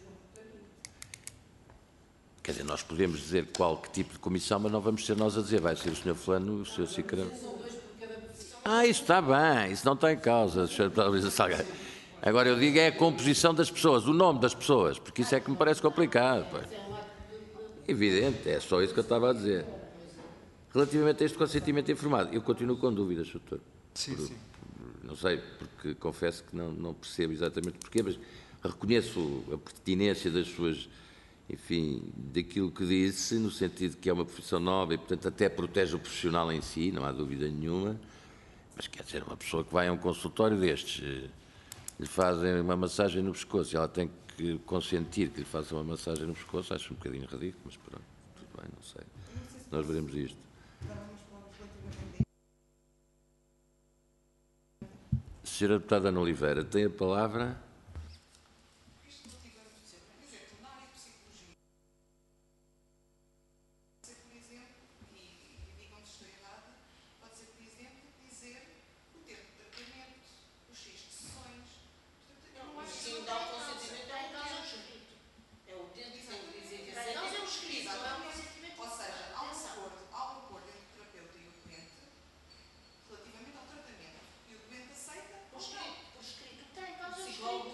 Quer dizer, nós podemos dizer qual que tipo de comissão, mas não vamos ser nós a dizer. Vai ser o senhor Fulano, o senhor Cicrano. Ah, isso está bem, isso não está em causa, senhor Salgueiro. Agora eu digo é a composição das pessoas, o nome das pessoas, porque isso é que me parece complicado. Pois. Evidente, é só isso que eu estava a dizer. Relativamente a este consentimento informado, eu continuo com dúvidas, doutor. Sim, Por, sim. Não sei, porque confesso que não, não percebo exatamente porquê, mas reconheço a pertinência das suas, enfim, daquilo que disse, no sentido que é uma profissão nova e, portanto, até protege o profissional em si, não há dúvida nenhuma, mas quer dizer, uma pessoa que vai a um consultório destes, lhe fazem uma massagem no pescoço e ela tem que consentir que lhe façam uma massagem no pescoço, acho um bocadinho ridículo, mas pronto, tudo bem, não sei. Nós veremos isto. Senhora Deputada Ana Oliveira, tem a palavra. Por escrito tem, causa o escrito.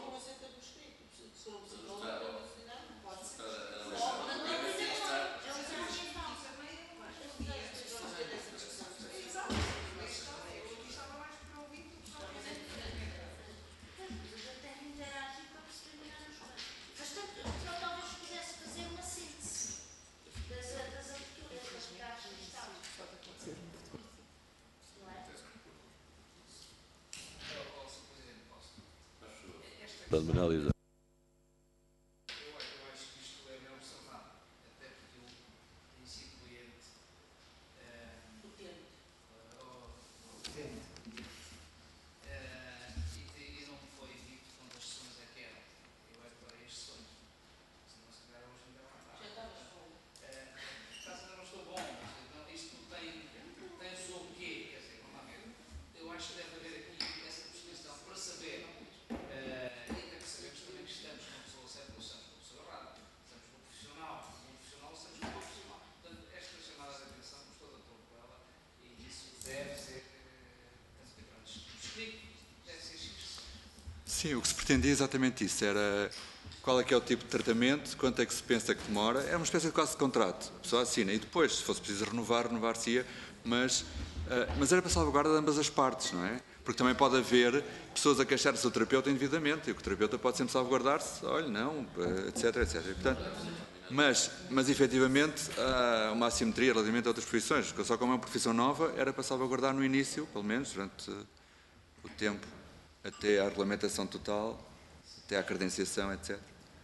Pode-me analisar. Sim, o que se pretendia é exatamente isso, era qual é que é o tipo de tratamento, quanto é que se pensa que demora, é uma espécie de quase de contrato, a pessoa assina e depois, se fosse preciso renovar, renovar-se-ia, mas, uh, mas era para salvaguarda de ambas as partes, não é? Porque também pode haver pessoas a queixar-se do terapeuta indevidamente e o terapeuta pode sempre salvaguardar-se, olha, não, etc, etcétera. E, portanto, mas, mas, efetivamente, há uma assimetria relativamente a outras profissões, só como é uma profissão nova, era para salvaguardar no início, pelo menos, durante o tempo, até à regulamentação total, até à credenciação, etcétera.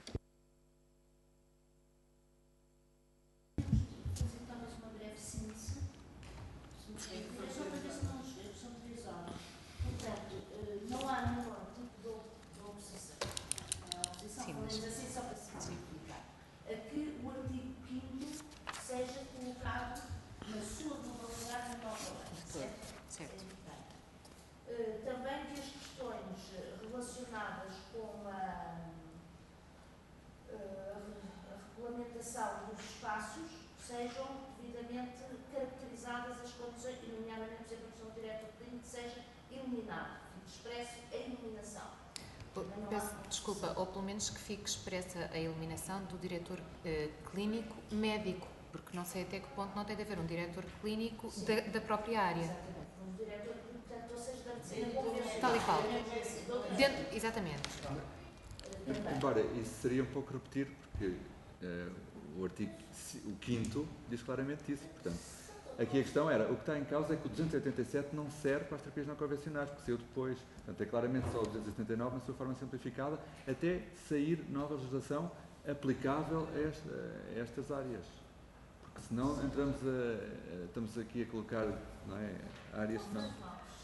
Dos espaços sejam devidamente caracterizadas as condições, e nomeadamente, por exemplo, a questão do diretor clínico, seja iluminado, fique expresso a iluminação. Peço desculpa, ou pelo menos que fique expressa a iluminação do diretor eh, clínico médico, porque não sei até que ponto não tem de haver um diretor clínico da, da própria área. Exatamente, um diretor clínico, portanto, ou seja, da medicina tal e qual. Dentro, exatamente. Embora isso seria um pouco repetir, porque uh, o artigo o quinto diz claramente isso. Portanto, aqui a questão era, o que está em causa é que o duzentos e oitenta e sete não serve para as terapias não convencionais, porque saiu depois. Portanto, é claramente só o duzentos e setenta e nove na sua forma simplificada, até sair nova legislação aplicável a, esta, a estas áreas. Porque senão entramos a, a, estamos aqui a colocar, não é, áreas que não...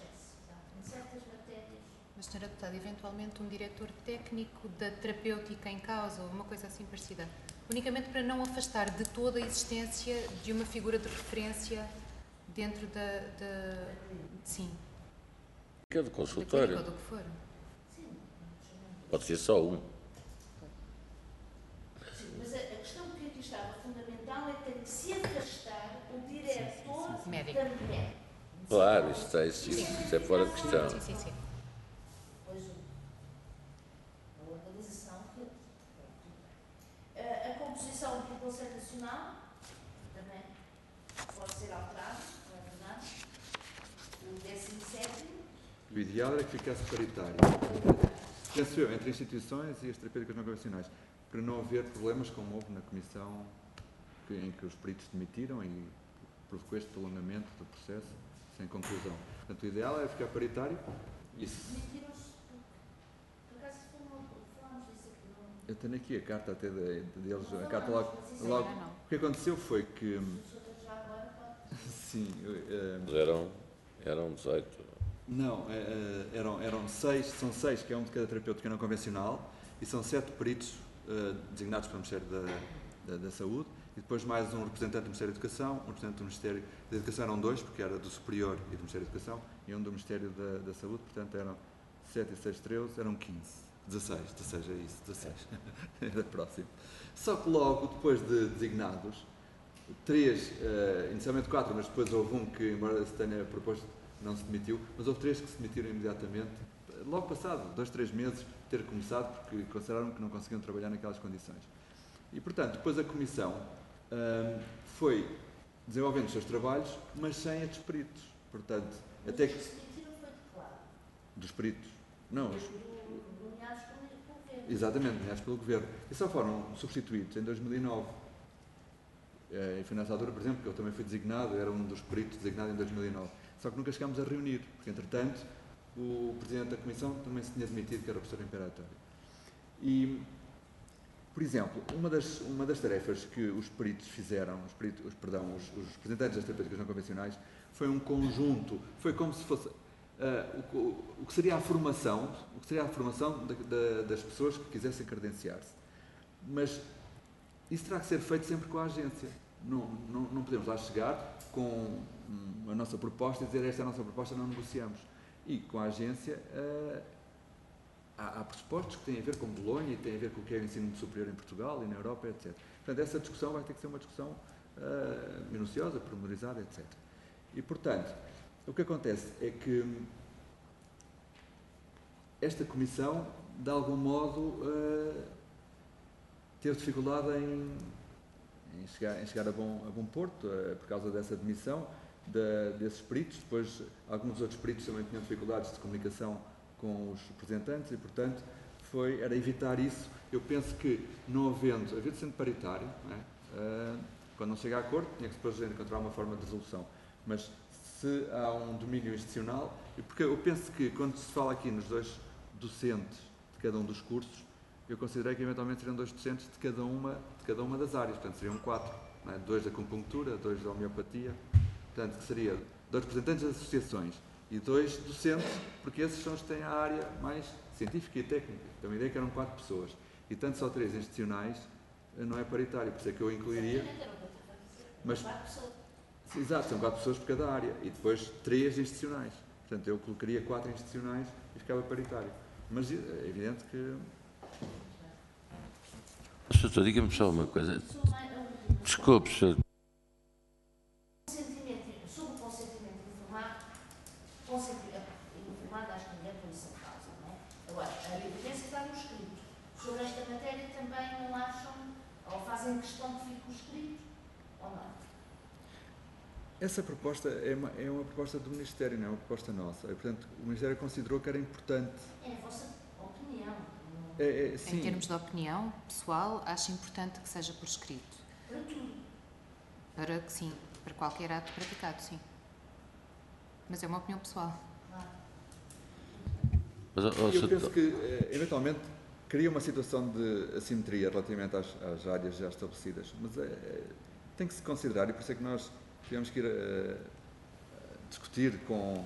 Mas, senhora Deputada, eventualmente um diretor técnico da terapêutica em causa, ou uma coisa assim parecida, unicamente para não afastar de toda a existência de uma figura de referência dentro da... da sim. Que é do consultório. Da clínica, ou do que for. Pode ser só um. Sim, mas a, a questão que aqui estava fundamental é que tem que se afastar o diretor médico da mulher. Claro, isso, está, isso, isso é fora de questão. Sim, sim, sim. Pois a organização que... A, a composição do Conselho Nacional também pode ser alterada, não é verdade? O décimo sétimo. O ideal era que ficasse paritário. Penso eu, entre instituições e as terapêuticas não convencionais, para não haver problemas como houve na comissão que, em que os peritos demitiram e provocou este prolongamento do processo sem conclusão. Portanto, o ideal era ficar paritário. Isso. Demitiram-se, por acaso falámos disso aqui, não? Eu tenho aqui a carta até de, de, deles, a carta logo, logo. O que aconteceu foi que... Sim. Uh, eram, eram dezoito. Não, uh, eram, eram seis, são seis, que é um de cada terapêutica não convencional, e são sete peritos uh, designados pelo Ministério da, da, da Saúde, e depois mais um representante do Ministério da Educação, um representante do Ministério da Educação, eram dois, porque era do Superior e do Ministério da Educação, e um do Ministério da, da Saúde, portanto eram sete e seis, treze, eram quinze, dezasseis, dezasseis é isso, dezasseis, era próximo. Só que logo, depois de designados, três, uh, inicialmente quatro, mas depois houve um que, embora se tenha proposto, não se demitiu, mas houve três que se demitiram imediatamente, logo passado, dois, três meses de ter começado, porque consideraram que não conseguiam trabalhar naquelas condições. E, portanto, depois a Comissão hum, foi desenvolvendo os seus trabalhos, mas sem estes peritos. Portanto, mas até que... se demitiram foi de claro. Dos peritos? Não, os... Nomeados pelo Governo. Exatamente, nomeados pelo Governo. E só foram substituídos em dois mil e nove. E foi nessa altura, por exemplo, que eu também fui designado, era um dos peritos designado em dois mil e nove. Só que nunca chegámos a reunir, porque, entretanto, o Presidente da Comissão também se tinha demitido, que era o professor Imperatório. E, por exemplo, uma das, uma das tarefas que os peritos fizeram, os, peritos, os, perdão, os, os representantes das terapêuticas não convencionais, foi um conjunto, foi como se fosse uh, o, o que seria a formação, o que seria a formação de, de, das pessoas que quisessem credenciar-se. Mas isso terá que ser feito sempre com a agência. Não, não, não podemos lá chegar com a nossa proposta e dizer esta é a nossa proposta, não negociamos. E com a agência uh, há, há pressupostos que têm a ver com Bolonha e têm a ver com o que é o ensino superior em Portugal e na Europa, etcétera. Portanto, essa discussão vai ter que ser uma discussão uh, minuciosa, pormenorizada, etcétera. E, portanto, o que acontece é que esta comissão, de algum modo, uh, teve dificuldade em, em, chegar, em chegar a bom, a bom porto, uh, por causa dessa demissão de, desses peritos. Depois, alguns dos outros peritos também tinham dificuldades de comunicação com os representantes e, portanto, foi, era evitar isso. Eu penso que, não havendo, havendo sendo paritário, não é? uh, quando não chega a acordo, tinha que depois encontrar uma forma de resolução. Mas se há um domínio institucional, porque eu penso que quando se fala aqui nos dois docentes de cada um dos cursos, eu considerei que eventualmente seriam dois docentes de cada uma, de cada uma das áreas, portanto seriam quatro, não é? Dois da acupuntura, dois da homeopatia, portanto que seria dois representantes das associações e dois docentes, porque esses são os que têm a área mais científica e técnica. Então a ideia é que eram quatro pessoas, e tanto só três institucionais não é paritário, por isso é que eu incluiria, mas... Exato, são quatro pessoas por cada área e depois três institucionais. Portanto, eu colocaria quatro institucionais e ficava paritário. Mas é evidente que... Doutor, diga-me só uma coisa. Desculpe, senhor. Sobre o consentimento informado, consentimento informado, acho que ninguém põe isso em causa, não é? Agora, a evidência está no escrito. Sobre esta matéria também não acham, ou fazem questão de fique o escrito, ou não? Essa proposta é uma, é uma proposta do Ministério, não é uma proposta nossa. E, portanto, o Ministério considerou que era importante. É a vossa opinião. É, é, sim. Em termos de opinião pessoal, acho importante que seja por escrito. Para tudo. Para que sim, para qualquer ato praticado, sim. Mas é uma opinião pessoal. Claro. Mas, oh, Eu senhor... penso que, eventualmente, cria uma situação de assimetria relativamente às, às áreas já estabelecidas. Mas é, tem que se considerar, e por isso é que nós tivemos que ir a, a discutir com,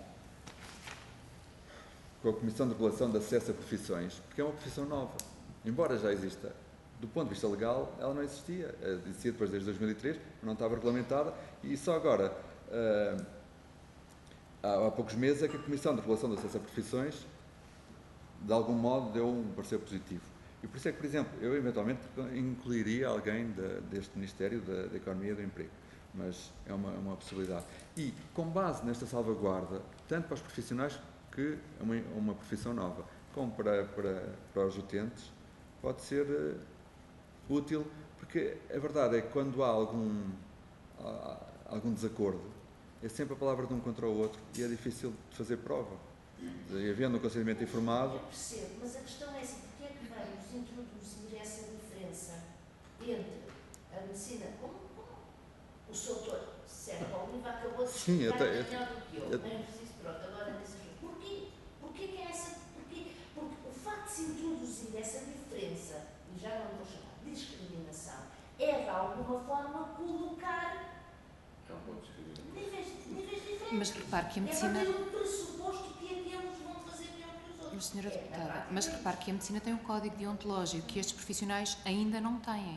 com a Comissão de Regulação de Acesso a Profissões, porque é uma profissão nova. Embora já exista, do ponto de vista legal, ela não existia. Existia depois desde dois mil e três, não estava regulamentada, e só agora, uh, há, há poucos meses, é que a Comissão de Regulação de Acesso a Profissões, de algum modo, deu um parecer positivo. E por isso é que, por exemplo, eu eventualmente incluiria alguém de, deste Ministério da, da Economia e do Emprego. Mas é uma, uma possibilidade. E, com base nesta salvaguarda, tanto para os profissionais, que é uma, uma profissão nova, como para, para, para os utentes, pode ser uh, útil, porque a verdade é que quando há algum, há, algum desacordo, é sempre a palavra de um contra o outro e é difícil de fazer prova. E havendo um consentimento informado... Eu percebo, mas a questão é assim, porque é que vamos introduzir essa diferença entre a medicina... Como o seu doutor Sérgio Oliva acabou de Sim, explicar até, melhor do que eu, eu, nem preciso, pronto, agora nesse ajuda. Porquê? Porquê que é essa, porquê? Porque o facto de se introduzir essa diferença, e já não vou chamar de discriminação, é de alguma forma colocar níveis, níveis diferentes. Mas repare que a medicina... É para ter um pressuposto que aqueles vão fazer melhor que os outros. Mas, senhora é, deputada, mas repare que a medicina tem um código deontológico que estes profissionais ainda não têm.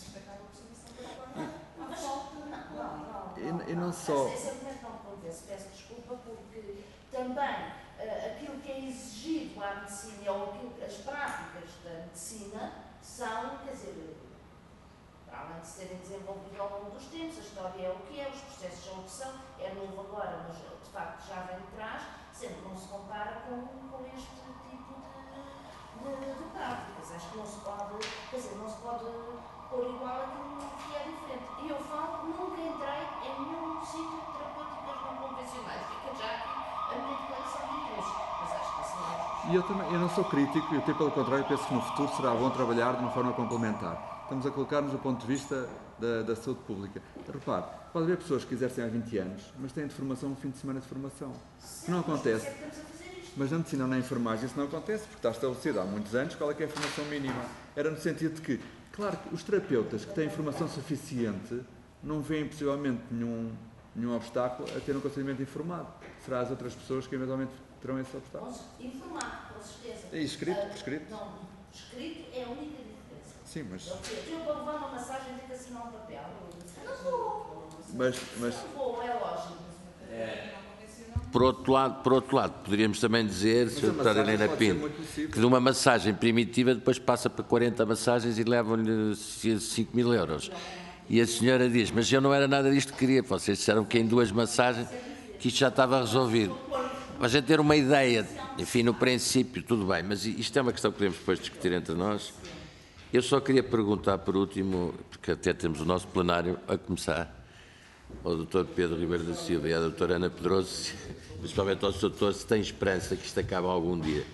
E, e não só... Esse argumento não me convence, peço desculpa, porque também uh, aquilo que é exigido à medicina, ou aquilo que as práticas da medicina, são, quer dizer, para além de se terem desenvolvido ao longo dos tempos, a história é o que é, os processos são o que são, é novo agora, mas de facto já vem de trás, sempre não se compara com, com este tipo de, de, de práticas. Acho que não se pode, quer dizer, não se pode pôr igual aquilo que é diferente. E eu falo, nunca entrei em nenhum sítio de terapêuticas não convencionais. Fica já aqui a minha declaração de interesse. Mas acho que assim é. E eu também, eu não sou crítico, eu até pelo contrário penso que no futuro será bom trabalhar de uma forma complementar. Estamos a colocar-nos do ponto de vista da, da saúde pública. Repare, pode haver pessoas que exercem há vinte anos, mas têm de formação um fim de semana de formação. Certo, não acontece. Mas estamos a fazer isto. Mas na medicina ou na enfermagem isso não acontece, porque está estabelecido há muitos anos qual é que é a formação mínima. Era no sentido de que, claro que os terapeutas que têm formação suficiente não veem possivelmente nenhum, nenhum obstáculo a ter um conselhamento informado. Será as outras pessoas que eventualmente terão esse obstáculo? Informado, com certeza. E escrito, por escrito? Não, escrito é a única diferença. Sim, mas... Eu para levar uma massagem tenho que assinar um papel. Eu não vou. Mas, mas... Não vou, é lógico. Por outro lado, por outro lado poderíamos também dizer, Sra Doutora Helena Pinto, que de uma massagem primitiva depois passa para quarenta massagens e levam-lhe cinco mil euros. E a senhora diz, mas eu não era nada disto que queria, vocês disseram que em duas massagens que isto já estava resolvido. Mas a gente ter uma ideia, enfim, no princípio, tudo bem, mas isto é uma questão que podemos depois discutir entre nós. Eu só queria perguntar por último, porque até temos o nosso plenário a começar, ao doutor Pedro Ribeiro da Silva e à doutora Ana Pedroso, principalmente ao doutor, se tem esperança que isto acabe algum dia.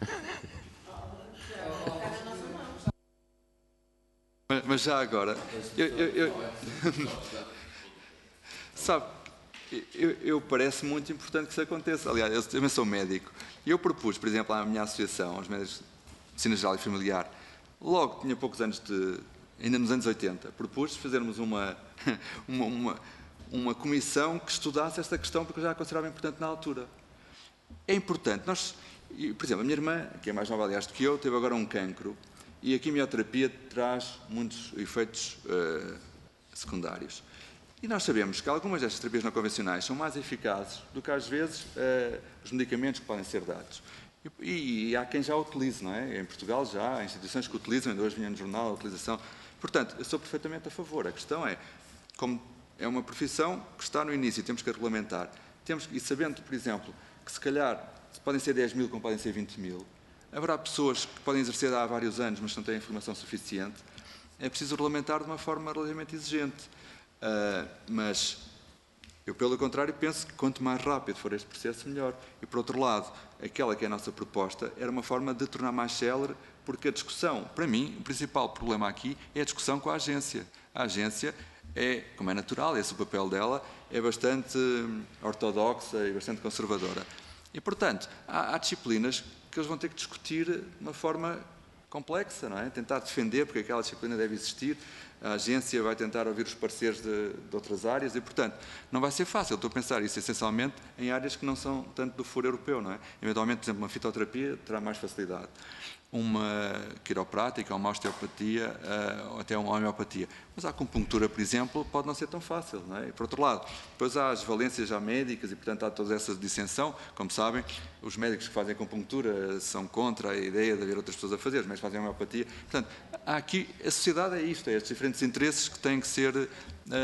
Mas, mas já agora, eu, eu, eu, sabe, eu, eu parece muito importante que isso aconteça. Aliás, eu também sou médico e eu propus, por exemplo, à minha associação, aos médicos de medicina geral e familiar, logo tinha poucos anos de, ainda nos anos oitenta, propus fazermos uma, uma, uma, uma comissão que estudasse esta questão, porque eu já a considerava importante na altura. É importante, nós, por exemplo, a minha irmã, que é mais nova aliás do que eu, teve agora um cancro, e a quimioterapia traz muitos efeitos uh, secundários. E nós sabemos que algumas destas terapias não convencionais são mais eficazes do que, às vezes, uh, os medicamentos que podem ser dados. E, e há quem já utilize, não é? Em Portugal já há instituições que utilizam, ainda hoje vinha no jornal a utilização. Portanto, eu sou perfeitamente a favor. A questão é, como é uma profissão que está no início e temos que a regulamentar, temos, e sabendo, por exemplo, que se calhar podem ser dez mil como podem ser vinte mil, haverá pessoas que podem exercer há vários anos, mas não têm informação suficiente. É preciso regulamentar de uma forma relativamente exigente. Uh, mas eu, pelo contrário, penso que quanto mais rápido for este processo, melhor. E, por outro lado, aquela que é a nossa proposta era uma forma de tornar mais célere, porque a discussão, para mim, o principal problema aqui é a discussão com a agência. A agência é, como é natural, esse o papel dela, é bastante ortodoxa e bastante conservadora. E, portanto, há, há disciplinas que eles vão ter que discutir de uma forma complexa, não é? Tentar defender porque aquela disciplina deve existir, a agência vai tentar ouvir os pareceres de, de outras áreas e, portanto, não vai ser fácil. Estou a pensar isso essencialmente em áreas que não são tanto do foro europeu, não é? Eventualmente, por exemplo, uma fitoterapia terá mais facilidade. Uma quiroprática, uma osteopatia, ou até uma homeopatia. Mas a acupuntura, por exemplo, pode não ser tão fácil, não é? E, por outro lado, depois há as valências já médicas e, portanto, há toda essa dissensão. Como sabem, os médicos que fazem acupuntura são contra a ideia de haver outras pessoas a fazer, os médicos que fazem homeopatia. Portanto, há aqui, a sociedade é isto, é estes diferentes interesses que têm que ser, uh,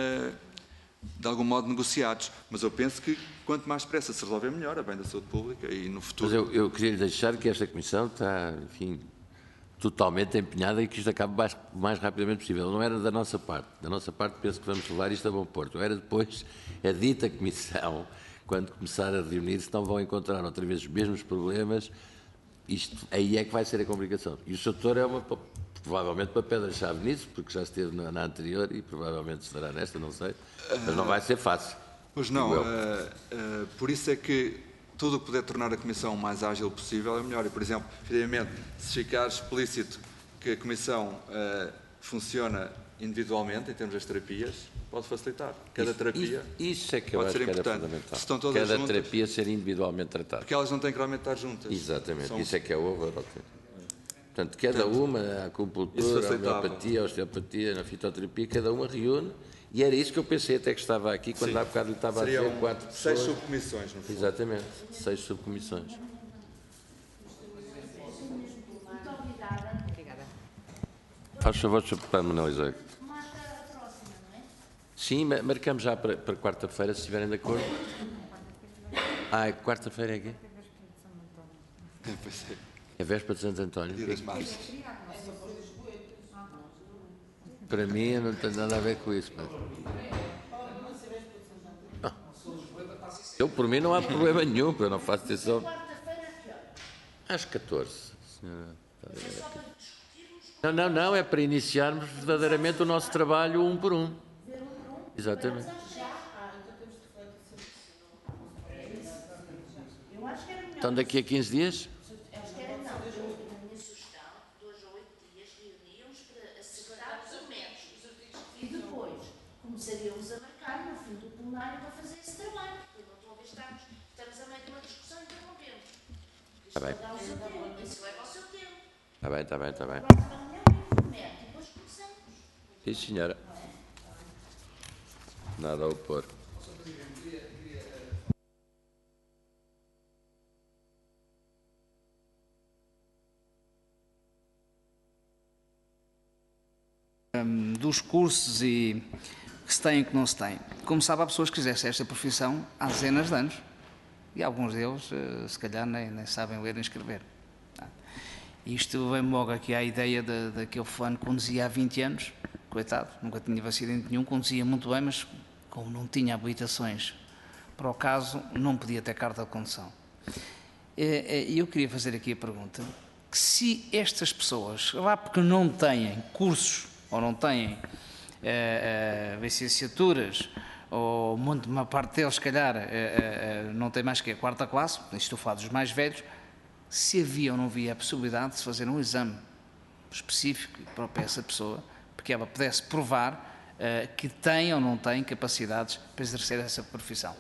de algum modo, negociados. Mas eu penso que, quanto mais depressa se resolver, melhor a bem da saúde pública e no futuro... Mas eu, eu queria lhe deixar que esta Comissão está, enfim, totalmente empenhada e que isto acabe mais, mais rapidamente possível. Não era da nossa parte. Da nossa parte, penso que vamos levar isto a bom porto. Era depois a dita Comissão, quando começar a reunir-se, não vão encontrar outra vez os mesmos problemas. Isto, aí é que vai ser a complicação. E o seu doutor é uma, provavelmente uma pedra-chave nisso, porque já esteve na, na anterior e provavelmente estará nesta, não sei. Mas não vai ser fácil. Pois não. Uh, uh, por isso é que tudo o que puder tornar a Comissão o mais ágil possível é melhor. E, por exemplo, efetivamente, se ficar explícito que a Comissão uh, funciona individualmente, em termos das terapias, pode facilitar. Cada isso, terapia isso, isso é que eu acho que era fundamental. Se estão todas Cada juntas, terapia ser individualmente tratada. porque elas não têm que realmente estar juntas. Exatamente. São... Isso é que é o overall. Portanto, cada Portanto, uma, a acupuntura, a homeopatia, a osteopatia, a fitoterapia, cada uma reúne. E era isso que eu pensei até que estava aqui, quando sim, há bocado lhe estava seriam a dizer quatro pessoas. seis subcomissões, no fundo. Exatamente, seis subcomissões. Obrigada. Faz favor, para Manuel Isaac. Marca a próxima, não é? Sim, marcamos já para, para quarta-feira, se estiverem de acordo. Ah, quarta-feira é aqui? É véspera de Santo António. Dia das Marças. Para mim, eu não tenho nada a ver com isso. Mas... Ah. Eu, por mim, não há problema nenhum, eu não faço atenção. Às catorze. Senhora. Não, não, não, é para iniciarmos verdadeiramente o nosso trabalho um por um. Exatamente. Eu acho que era melhor. Então, daqui a quinze dias? Eles querem não. Eu, na minha sugestão, dois ou oito dias reuníamos para acertar documentos. E depois começaríamos a marcar no fim do plenário para fazer esse trabalho. Porque não estou a ver, estamos, estamos a meio de uma discussão e interrompemos. Isto Está bem. leva o seu tempo. Isso leva o seu tempo. Está bem, está bem, está bem. Agora uma reunião informete e depois começamos. Sim, senhora. Nada a opor. Dos cursos e que se têm e que não se têm. Como sabe, há pessoas que exercem esta profissão há dezenas de anos e alguns deles, se calhar, nem, nem sabem ler nem escrever. Isto vem logo aqui à ideia de, daquele fulano que conduzia há vinte anos, coitado, nunca tinha acidente nenhum, conduzia muito bem, mas como não tinha habilitações para o caso, não podia ter carta de condução. E eu queria fazer aqui a pergunta, que se estas pessoas, lá porque não têm cursos ou não têm uh, uh, licenciaturas, ou uma parte deles, se calhar, uh, uh, não tem mais que a quarta classe, estou a falar dos mais velhos, se havia ou não havia a possibilidade de se fazer um exame específico para essa pessoa, porque ela pudesse provar uh, que tem ou não tem capacidades para exercer essa profissão.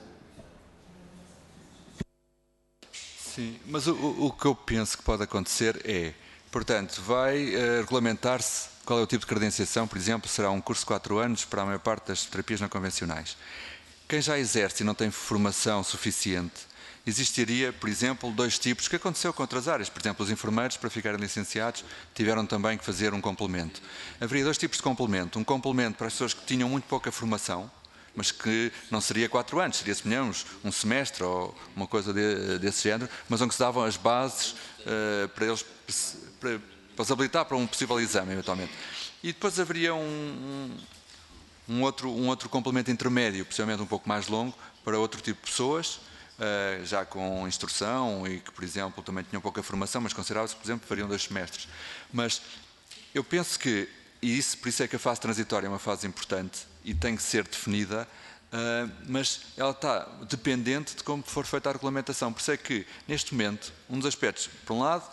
Sim, mas o, o que eu penso que pode acontecer é, portanto, vai uh, regulamentar-se qual é o tipo de credenciação, por exemplo, será um curso de quatro anos para a maior parte das terapias não convencionais. Quem já exerce e não tem formação suficiente, existiria, por exemplo, dois tipos, que aconteceu com outras áreas. Por exemplo, os enfermeiros, para ficarem licenciados, tiveram também que fazer um complemento. Haveria dois tipos de complemento. Um complemento para as pessoas que tinham muito pouca formação, mas que não seria quatro anos, seria, suponhamos, um semestre ou uma coisa de, desse género, mas onde se davam as bases uh, para eles para, para os habilitar para um possível exame, eventualmente. E depois haveria um, um, um, outro, um outro complemento intermédio, possivelmente um pouco mais longo, para outro tipo de pessoas, uh, já com instrução e que, por exemplo, também tinham pouca formação, mas considerava-se, por exemplo, fariam dois semestres. Mas eu penso que, e isso, por isso é que a fase transitória é uma fase importante, e tem que ser definida, uh, mas ela está dependente de como for feita a regulamentação. Por isso é que, neste momento, um dos aspectos, por um lado,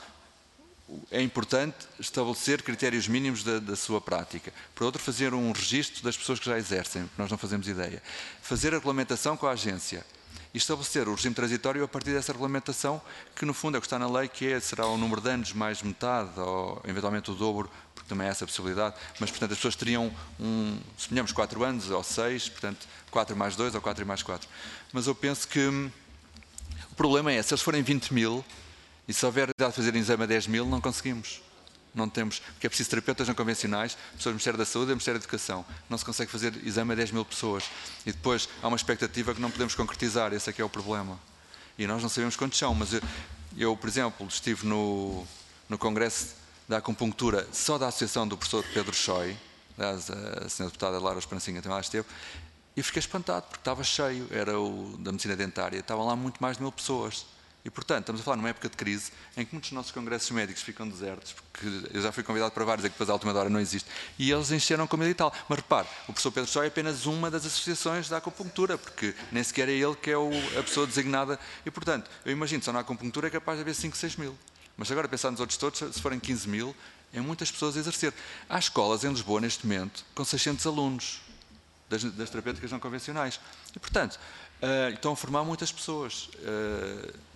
é importante estabelecer critérios mínimos da, da sua prática. Por outro, fazer um registro das pessoas que já exercem, que nós não fazemos ideia. Fazer a regulamentação com a agência e estabelecer o regime transitório a partir dessa regulamentação, que no fundo é o que está na lei, que é, será o número de anos mais metade, ou eventualmente o dobro, porque também há essa possibilidade, mas portanto as pessoas teriam, um, suponhamos, quatro anos ou seis, portanto quatro mais dois ou quatro mais quatro. Mas eu penso que hum, o problema é, se eles forem vinte mil, e se houver idade de fazer exame a dez mil, não conseguimos. Não temos, porque é preciso terapeutas não convencionais, pessoas do Ministério da Saúde e do Ministério da Educação. Não se consegue fazer exame a dez mil pessoas. E depois há uma expectativa que não podemos concretizar, esse é que é o problema. E nós não sabemos quantos são, mas eu, eu por exemplo, estive no, no Congresso da Acupuntura só da Associação do professor Pedro Choi, aliás, a senhora deputada Lara Esperancinha também lá esteve, e fiquei espantado, porque estava cheio, era o da medicina dentária, estavam lá muito mais de mil pessoas. E, portanto, estamos a falar numa época de crise em que muitos dos nossos congressos médicos ficam desertos, porque eu já fui convidado para vários, é que depois à última hora não existe, e eles encheram com mil e tal. Mas repare, o professor Pedro Choi é apenas uma das associações da acupuntura, porque nem sequer é ele que é o, a pessoa designada. E, portanto, eu imagino, só na acupuntura é capaz de haver cinco, seis mil. Mas agora, pensar nos outros todos, se forem quinze mil, é muitas pessoas a exercer. Há escolas em Lisboa, neste momento, com seiscentos alunos das, das terapêuticas não convencionais. E, portanto, uh, estão a formar muitas pessoas. Uh,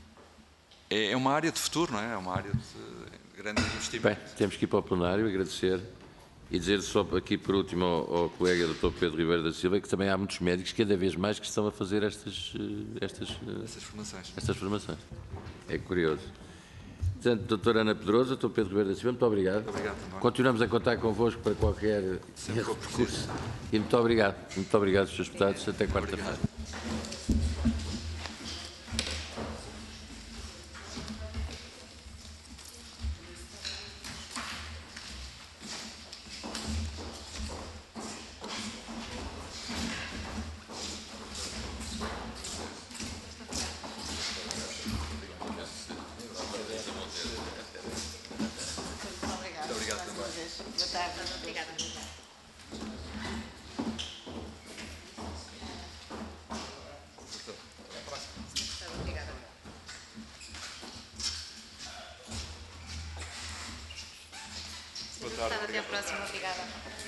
É uma área de futuro, não é? É uma área de grande investimento. Bem, temos que ir para o plenário, agradecer e dizer só aqui por último ao, ao colega doutor Pedro Ribeiro da Silva que também há muitos médicos, cada vez mais, que estão a fazer estas, estas, Essas formações. estas formações. É curioso. Portanto, doutora Ana Pedroso, doutor Pedro Ribeiro da Silva, muito obrigado. Muito obrigado também. Continuamos a contar convosco para qualquer recurso. E muito obrigado. Muito obrigado, senhores deputados. Até quarta-feira. a próxima. Obrigada.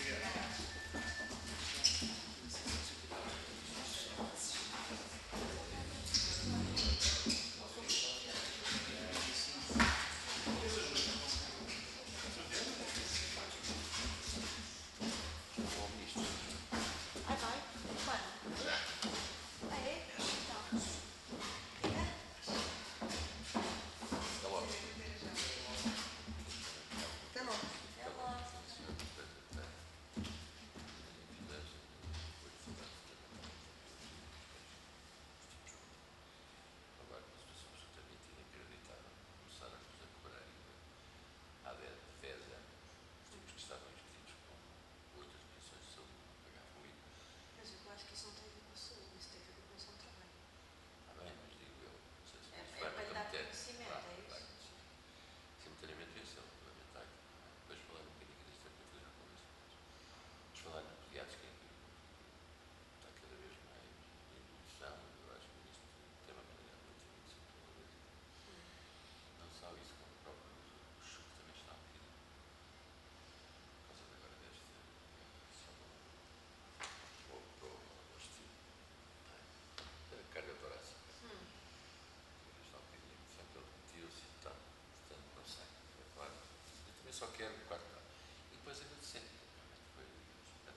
Só quero quarto ano. E depois agradecer. Foi espetacular.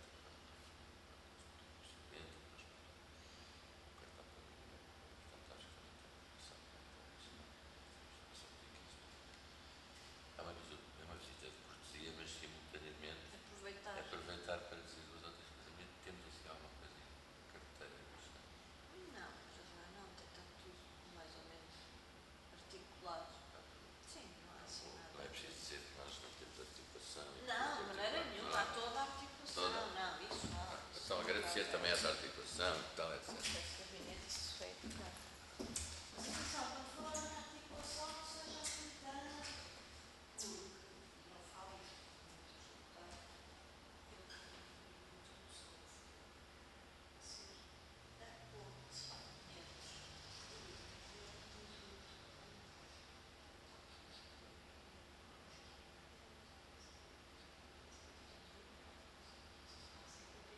É uma visita de cortesia, mas simultaneamente aproveitar, aproveitar para dizer duas outras coisas. Temos assim alguma coisa em carteira. Não, já não, está tudo mais ou menos articulado. Sim, não há assim nada. Não é preciso dizer que nós não temos articulação. Não, de maneira nenhuma, há toda a articulação. Toda. Não, isso não. Então agradecer também essa articulação e tal, etcétera.